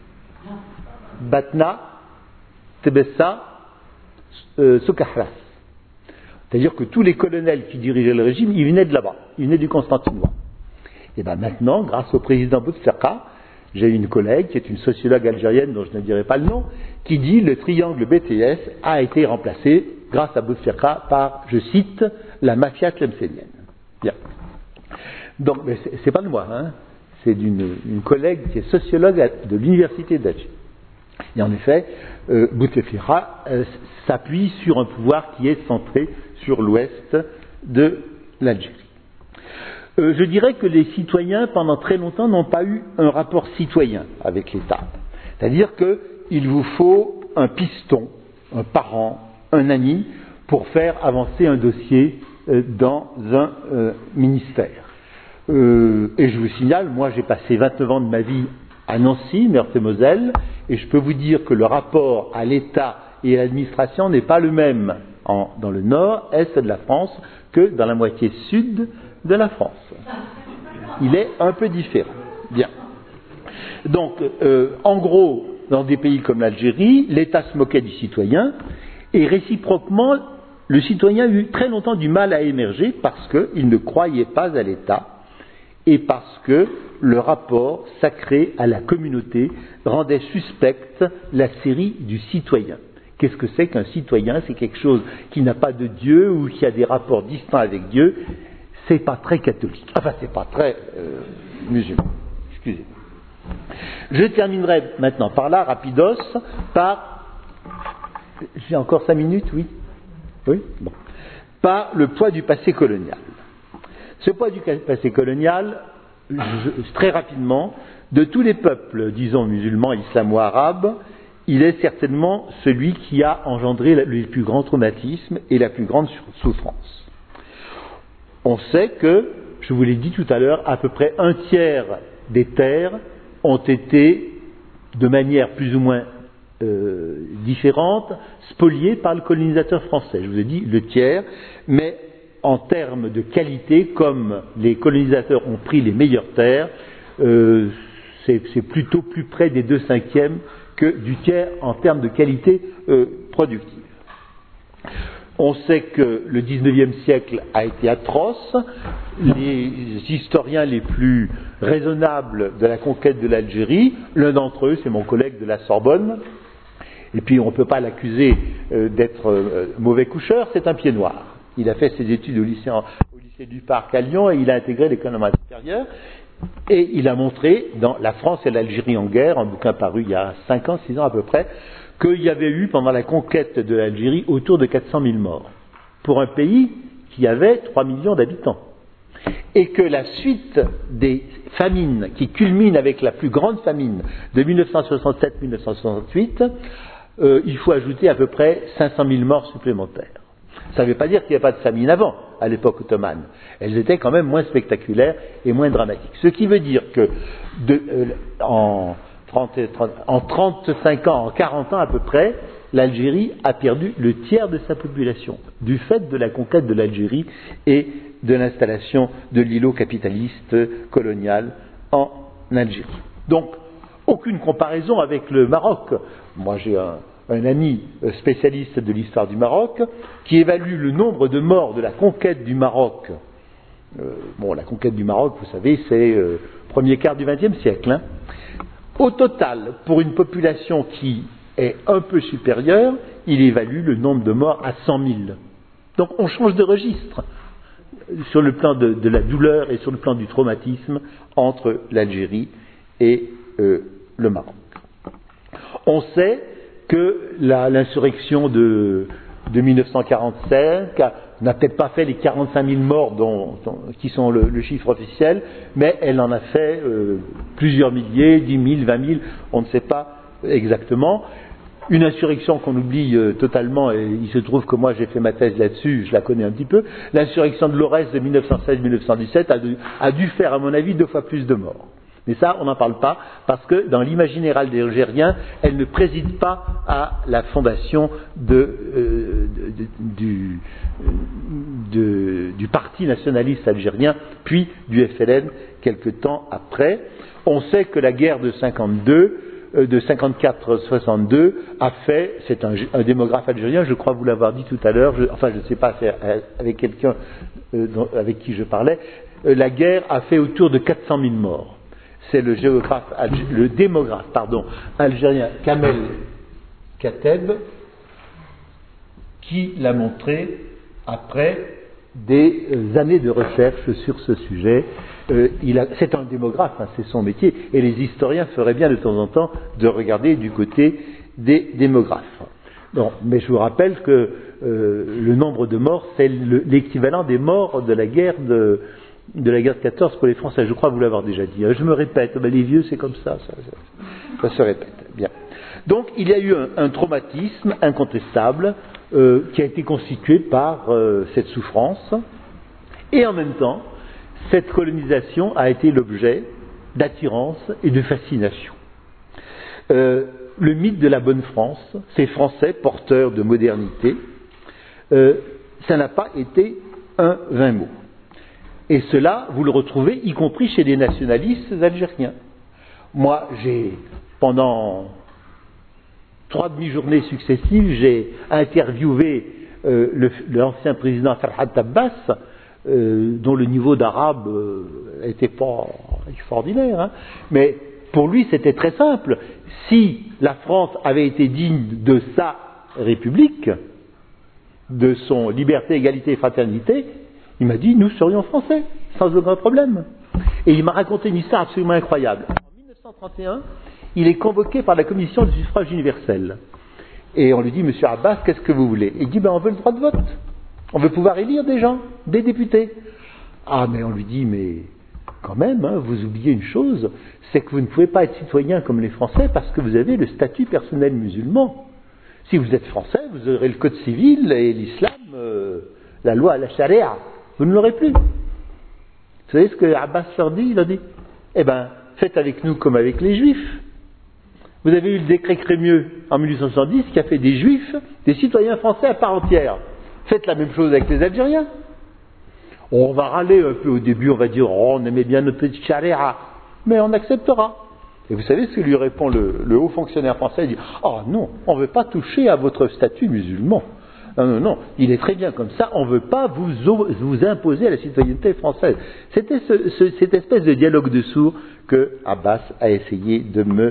Batna, Tebessa, Soukahras. C'est-à-dire que tous les colonels qui dirigeaient le régime, ils venaient de là-bas, ils venaient du Constantinois. Et bien maintenant, grâce au président Bouteflika, j'ai une collègue qui est une sociologue algérienne dont je ne dirai pas le nom, qui dit le triangle BTS a été remplacé grâce à Bouteflika par, je cite, la mafia tlemcenienne. Bien. Donc, mais c'est pas de moi, hein. C'est d'une collègue qui est sociologue de l'université d'Alger. Et en effet, Bouteflika s'appuie sur un pouvoir qui est centré sur l'ouest de l'Algérie. Je dirais que les citoyens, pendant très longtemps, n'ont pas eu un rapport citoyen avec l'État. C'est-à-dire qu'il vous faut un piston, un parent, un ami, pour faire avancer un dossier dans un ministère. Et je vous signale, moi j'ai passé 29 ans de ma vie à Nancy, Meurthe-et-Moselle, et je peux vous dire que le rapport à l'État et à l'administration n'est pas le même dans le nord-est de la France que dans la moitié sud de la France. Il est un peu différent. Bien. Donc, en gros, dans des pays comme l'Algérie, l'État se moquait du citoyen, et réciproquement, le citoyen a eu très longtemps du mal à émerger parce qu'il ne croyait pas à l'État, et parce que le rapport sacré à la communauté rendait suspecte la série du citoyen. Qu'est-ce que c'est qu'un citoyen? C'est quelque chose qui n'a pas de Dieu ou qui a des rapports distincts avec Dieu. C'est pas très catholique. Enfin, c'est pas très musulman. Excusez. Je terminerai maintenant par là, rapidos, par... J'ai encore 5 minutes, oui? Oui? Bon. Par le poids du passé colonial. Ce poids du passé colonial, très rapidement, de tous les peuples, disons musulmans, islamo-arabes, il est certainement celui qui a engendré le plus grand traumatisme et la plus grande souffrance. On sait que, je vous l'ai dit tout à l'heure, à peu près 1/3 des terres ont été, de manière plus ou moins différente, spoliées par le colonisateur français. Je vous ai dit le tiers, mais en termes de qualité, comme les colonisateurs ont pris les meilleures terres, c'est plutôt plus près des 2/5 que du tiers en termes de qualité productive. On sait que le XIXe siècle a été atroce. Les historiens les plus raisonnables de la conquête de l'Algérie, l'un d'entre eux, c'est mon collègue de la Sorbonne, et puis on ne peut pas l'accuser d'être mauvais coucheur, c'est un pied noir. Il a fait ses études au lycée du Parc à Lyon et il a intégré l'école normale supérieure. Et il a montré dans La France et l'Algérie en guerre, un bouquin paru il y a 5 ans, 6 ans à peu près, qu'il y avait eu pendant la conquête de l'Algérie autour de 400 000 morts, pour un pays qui avait 3 millions d'habitants. Et que la suite des famines qui culmine avec la plus grande famine de 1967-1968, il faut ajouter à peu près 500 000 morts supplémentaires. Ça ne veut pas dire qu'il n'y avait pas de famine avant, à l'époque ottomane. Elles étaient quand même moins spectaculaires et moins dramatiques. Ce qui veut dire que en 35 ans, en 40 ans à peu près, l'Algérie a perdu le tiers de sa population, du fait de la conquête de l'Algérie et de l'installation de l'îlot capitaliste colonial en Algérie. Donc, aucune comparaison avec le Maroc. Moi, j'ai un ami spécialiste de l'histoire du Maroc qui évalue le nombre de morts de la conquête du Maroc. La conquête du Maroc, vous savez, c'est premier quart du XXe siècle. Hein. Au total, pour une population qui est un peu supérieure, il évalue le nombre de morts à 100 000. Donc on change de registre sur le plan de la douleur et sur le plan du traumatisme entre l'Algérie et le Maroc. On sait que l'insurrection de 1945 n'a peut-être pas fait les 45 000 morts qui sont le chiffre officiel, mais elle en a fait plusieurs milliers, 10 000, 20 000, on ne sait pas exactement. Une insurrection qu'on oublie totalement, et il se trouve que moi j'ai fait ma thèse là-dessus, je la connais un petit peu, l'insurrection de Lorès de 1916-1917 a dû faire, à mon avis, 2 fois plus de morts. Mais ça, on n'en parle pas, parce que dans l'imaginaire algérien, elle ne préside pas à la fondation du parti nationaliste algérien, puis du FLN, quelque temps après. On sait que la guerre de 54-62 a fait, c'est un démographe algérien, je crois vous l'avoir dit tout à l'heure, je ne sais pas, c'est avec quelqu'un avec qui je parlais, la guerre a fait autour de 400 000 morts. C'est le démographe algérien Kamel Kateb qui l'a montré après des années de recherche sur ce sujet. C'est un démographe, hein, c'est son métier, et les historiens feraient bien de temps en temps de regarder du côté des démographes. Bon, mais je vous rappelle que le nombre de morts, c'est l'équivalent des morts de la guerre de 14 pour les Français. Je crois vous l'avoir déjà dit. Je me répète, les vieux c'est comme ça se répète. Bien. Donc il y a eu un traumatisme incontestable qui a été constitué par cette souffrance, et en même temps, cette colonisation a été l'objet d'attirance et de fascination. Le mythe de la bonne France, ces Français porteurs de modernité, ça n'a pas été un vain mot. Et cela, vous le retrouvez y compris chez les nationalistes algériens. Moi, pendant 3 demi-journées successives, j'ai interviewé l'ancien président Farhat Abbas dont le niveau d'arabe n'était pas extraordinaire, hein. Mais pour lui, c'était très simple. Si la France avait été digne de sa République, de son liberté, égalité et fraternité, il m'a dit, nous serions français, sans aucun problème. Et il m'a raconté une histoire absolument incroyable. En 1931, il est convoqué par la commission du suffrage universel. Et on lui dit, Monsieur Abbas, qu'est-ce que vous voulez? Il dit, on veut le droit de vote. On veut pouvoir élire des gens, des députés. Ah, mais on lui dit, mais quand même, hein, vous oubliez une chose, c'est que vous ne pouvez pas être citoyen comme les Français parce que vous avez le statut personnel musulman. Si vous êtes français, vous aurez le code civil et l'islam, la loi, la charia. Vous ne l'aurez plus. Vous savez ce que Abbas leur dit? Il a dit, faites avec nous comme avec les Juifs. Vous avez eu le décret Crémieux en 1870 qui a fait des Juifs des citoyens français à part entière. Faites la même chose avec les Algériens. On va râler un peu au début, on va dire, on aimait bien notre petite charia, mais on acceptera. Et vous savez ce que lui répond le haut fonctionnaire français? Il dit, non, on ne veut pas toucher à votre statut musulman. Non, il est très bien comme ça, on ne veut pas vous imposer à la citoyenneté française. C'était cette espèce de dialogue de sourds que Abbas a essayé de me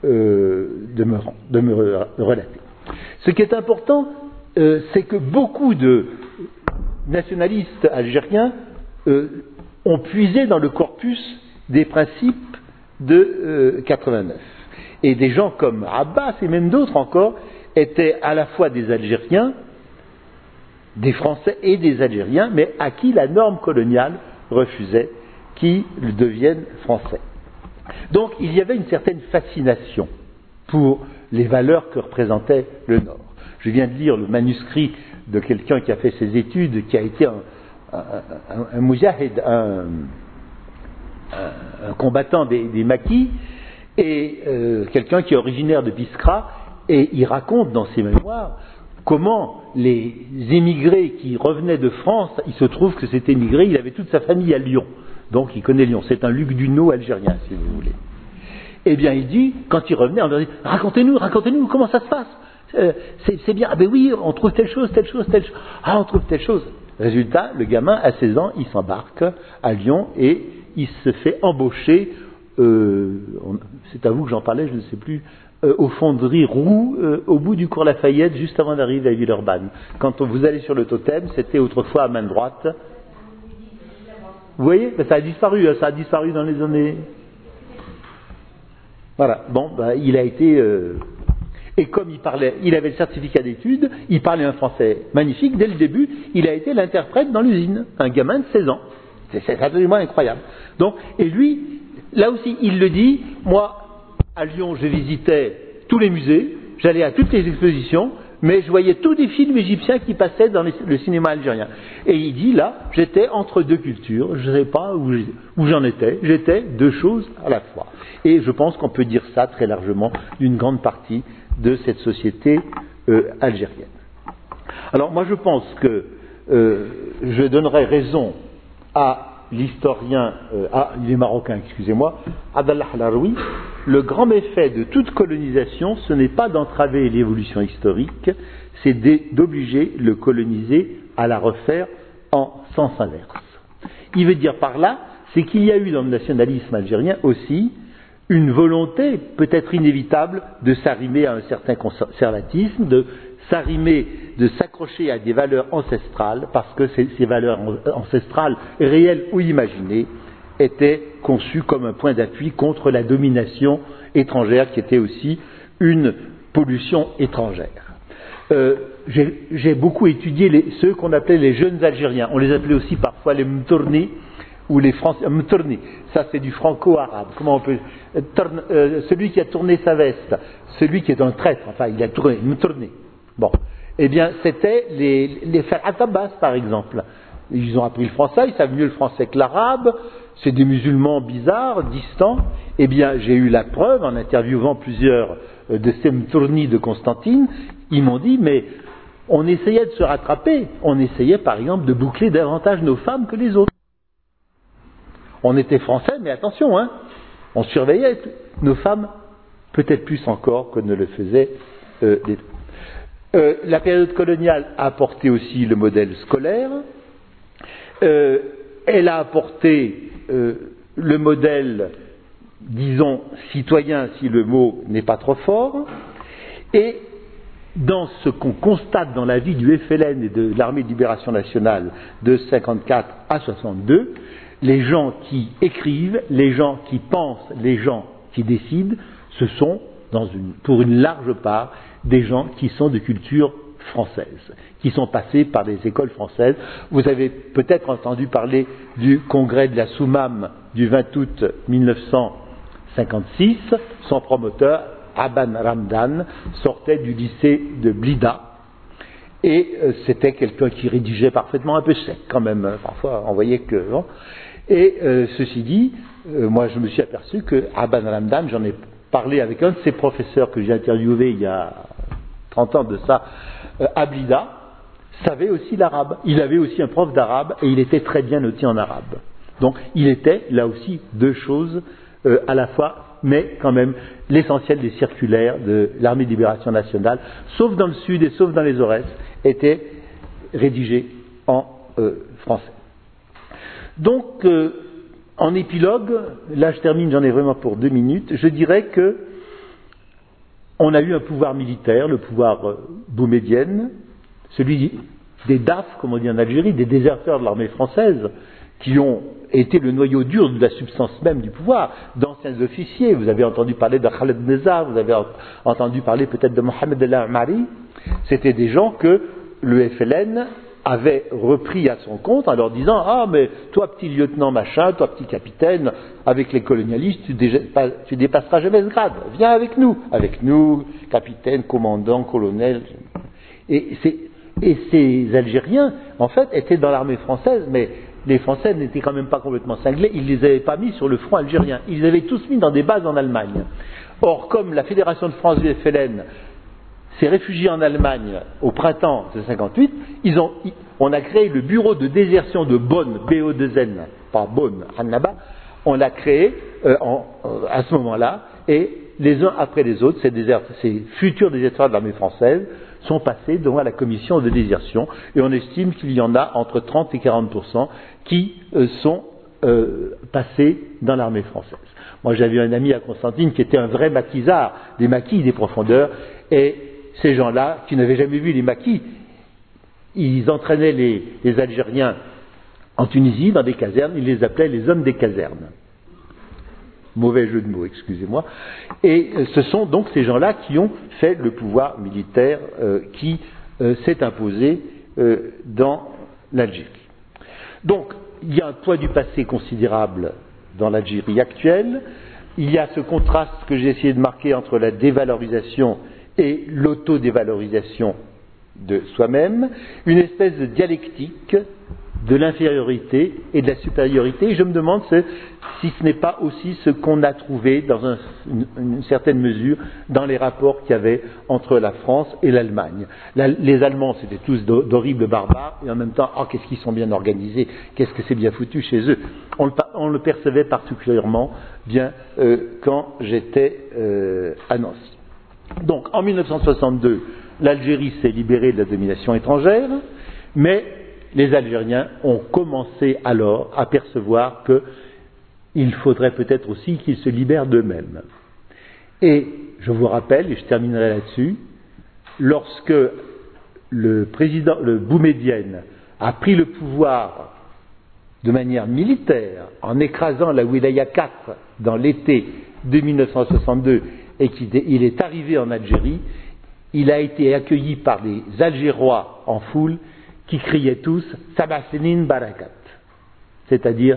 relater. Ce qui est important, c'est que beaucoup de nationalistes algériens ont puisé dans le corpus des principes de 89. Et des gens comme Abbas et même d'autres encore étaient à la fois des Algériens, des Français et des Algériens, mais à qui la norme coloniale refusait qu'ils deviennent Français. Donc il y avait une certaine fascination pour les valeurs que représentait le Nord. Je viens de lire le manuscrit de quelqu'un qui a fait ses études, qui a été un moujahid, un combattant des maquis, et quelqu'un qui est originaire de Biskra, et il raconte dans ses mémoires comment les émigrés qui revenaient de France, il se trouve que cet émigré, il avait toute sa famille à Lyon, donc il connaît Lyon, c'est un Luc Dunaud algérien, si vous voulez. Eh bien, il dit, quand il revenait, on leur dit, racontez-nous, comment ça se passe? C'est bien, oui, on trouve telle chose. On trouve telle chose. Résultat, le gamin, à 16 ans, il s'embarque à Lyon et il se fait embaucher, c'est à vous que j'en parlais, je ne sais plus, aux fonderies Roux, au bout du cours Lafayette, juste avant d'arriver à Villeurbanne. Quand vous allez sur le totem, c'était autrefois à main droite. Vous voyez, ça a disparu dans les années... Voilà, il a été... Et comme il avait le certificat d'études, il parlait un français magnifique. Dès le début, il a été l'interprète dans l'usine. Un gamin de 16 ans. C'est absolument incroyable. Donc, et lui, là aussi, il le dit, moi, à Lyon, je visitais tous les musées, j'allais à toutes les expositions, mais je voyais tous des films égyptiens qui passaient dans le cinéma algérien. Et il dit, là, j'étais entre deux cultures, je ne sais pas où j'en étais, j'étais deux choses à la fois. Et je pense qu'on peut dire ça très largement d'une grande partie de cette société algérienne. Alors moi je pense que je donnerai raison à l'historien, il est marocain, excusez-moi, Abdallah Halaroui, le grand méfait de toute colonisation, ce n'est pas d'entraver l'évolution historique, c'est d'obliger le colonisé à la refaire en sens inverse. Il veut dire par là, c'est qu'il y a eu dans le nationalisme algérien aussi une volonté, peut-être inévitable, de s'arrimer à un certain conservatisme, de s'accrocher à des valeurs ancestrales, parce que ces valeurs ancestrales, réelles ou imaginées, étaient conçues comme un point d'appui contre la domination étrangère, qui était aussi une pollution étrangère. J'ai beaucoup étudié ceux qu'on appelait les jeunes Algériens. On les appelait aussi parfois les Mtourni, ou les Français, Mtourni, ça c'est du franco-arabe. Comment on peut celui qui a tourné sa veste, celui qui est un traître, enfin il a tourné, Mtourni. Bon, eh bien c'était les Ferhat Abbas par exemple. Ils ont appris le français, ils savent mieux le français que l'arabe. C'est des musulmans bizarres, distants. Eh bien, j'ai eu la preuve en interviewant plusieurs de ces Mtourni de Constantine. Ils m'ont dit, mais on essayait de se rattraper. On essayait, par exemple, de boucler davantage nos femmes que les autres. On était français, mais attention, hein, on surveillait nos femmes, peut-être plus encore que ne le faisaient les autres. La période coloniale a apporté aussi le modèle scolaire. Elle a apporté le modèle, disons, citoyen, si le mot n'est pas trop fort, et dans ce qu'on constate dans la vie du FLN et de l'Armée de Libération Nationale de 54 à 62, les gens qui écrivent, les gens qui pensent, les gens qui décident, ce sont, pour une large part, des gens qui sont de culture française, qui sont passés par les écoles françaises. Vous avez peut-être entendu parler du congrès de la Soumam du 20 août 1956. Son promoteur, Aban Ramdan, sortait du lycée de Blida. Et c'était quelqu'un qui rédigeait parfaitement, un peu sec quand même. Parfois, on voyait que... Bon. Et ceci dit, moi je me suis aperçu que Aban Ramdan, j'en ai parlé avec un de ses professeurs que j'ai interviewé il y a 30 ans de ça, à Blida, savait aussi l'arabe. Il avait aussi un prof d'arabe et il était très bien noté en arabe. Donc il était là aussi deux choses à la fois, mais quand même l'essentiel des circulaires de l'Armée de Libération Nationale, sauf dans le Sud et sauf dans les Aurès, étaient rédigés en français. Donc, en épilogue, là je termine, j'en ai vraiment pour 2 minutes, je dirais que on a eu un pouvoir militaire, le pouvoir boumedienne, celui des DAF, comme on dit en Algérie, des déserteurs de l'armée française, qui ont été le noyau dur de la substance même du pouvoir, d'anciens officiers. Vous avez entendu parler de Khaled Nezar, vous avez entendu parler peut-être de Mohamed El Amari. C'était des gens que le FLN avait repris à son compte en leur disant « Ah, mais toi petit lieutenant machin, toi petit capitaine, avec les colonialistes, tu dépasseras jamais ce grade. Viens avec nous, capitaine, commandant, colonel. » Et ces Algériens, en fait, étaient dans l'armée française, mais les Français n'étaient quand même pas complètement cinglés, ils ne les avaient pas mis sur le front algérien, ils les avaient tous mis dans des bases en Allemagne. Or, comme la Fédération de France du FLN s'est réfugiée en Allemagne au printemps de 58, on a créé le bureau de désertion de Bonn, BO2N, pas Bonn, Annaba, on l'a créé à ce moment-là, et les uns après les autres, ces futurs déserteurs de l'armée française sont passés devant la commission de désertion, et on estime qu'il y en a entre 30 et 40% qui sont passés dans l'armée française. Moi j'avais un ami à Constantine qui était un vrai maquisard, des maquis des profondeurs, et ces gens-là, qui n'avaient jamais vu les maquis, ils entraînaient les Algériens en Tunisie, dans des casernes, ils les appelaient les hommes des casernes. Mauvais jeu de mots, excusez-moi. Et ce sont donc ces gens-là qui ont fait le pouvoir militaire qui s'est imposé dans l'Algérie. Donc, il y a un poids du passé considérable dans l'Algérie actuelle. Il y a ce contraste que j'ai essayé de marquer entre la dévalorisation et l'autodévalorisation de soi-même, une espèce de dialectique de l'infériorité et de la supériorité. Et je me demande si ce n'est pas aussi ce qu'on a trouvé dans une certaine mesure dans les rapports qu'il y avait entre la France et l'Allemagne. Les Allemands, c'était tous d'horribles barbares, et en même temps, qu'est-ce qu'ils sont bien organisés, qu'est-ce que c'est bien foutu chez eux. On le percevait particulièrement bien quand j'étais à Nancy. Donc, en 1962, l'Algérie s'est libérée de la domination étrangère, mais les Algériens ont commencé alors à percevoir qu'il faudrait peut-être aussi qu'ils se libèrent d'eux-mêmes. Et je vous rappelle, et je terminerai là-dessus, lorsque le Boumedienne a pris le pouvoir de manière militaire en écrasant la Wilaya 4 dans l'été de 1962 et qu'il est arrivé en Algérie, il a été accueilli par les Algérois en foule qui criaient tous « Sab'a Sinin Barakat », c'est-à-dire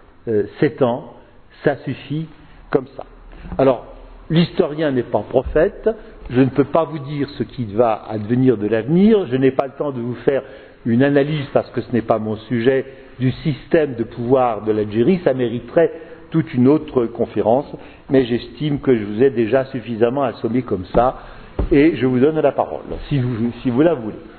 7 ans, ça suffit comme ça. Alors, l'historien n'est pas prophète, je ne peux pas vous dire ce qui va advenir de l'avenir, je n'ai pas le temps de vous faire une analyse, parce que ce n'est pas mon sujet, du système de pouvoir de l'Algérie, ça mériterait toute une autre conférence, mais j'estime que je vous ai déjà suffisamment assommé comme ça, et je vous donne la parole, si vous la voulez.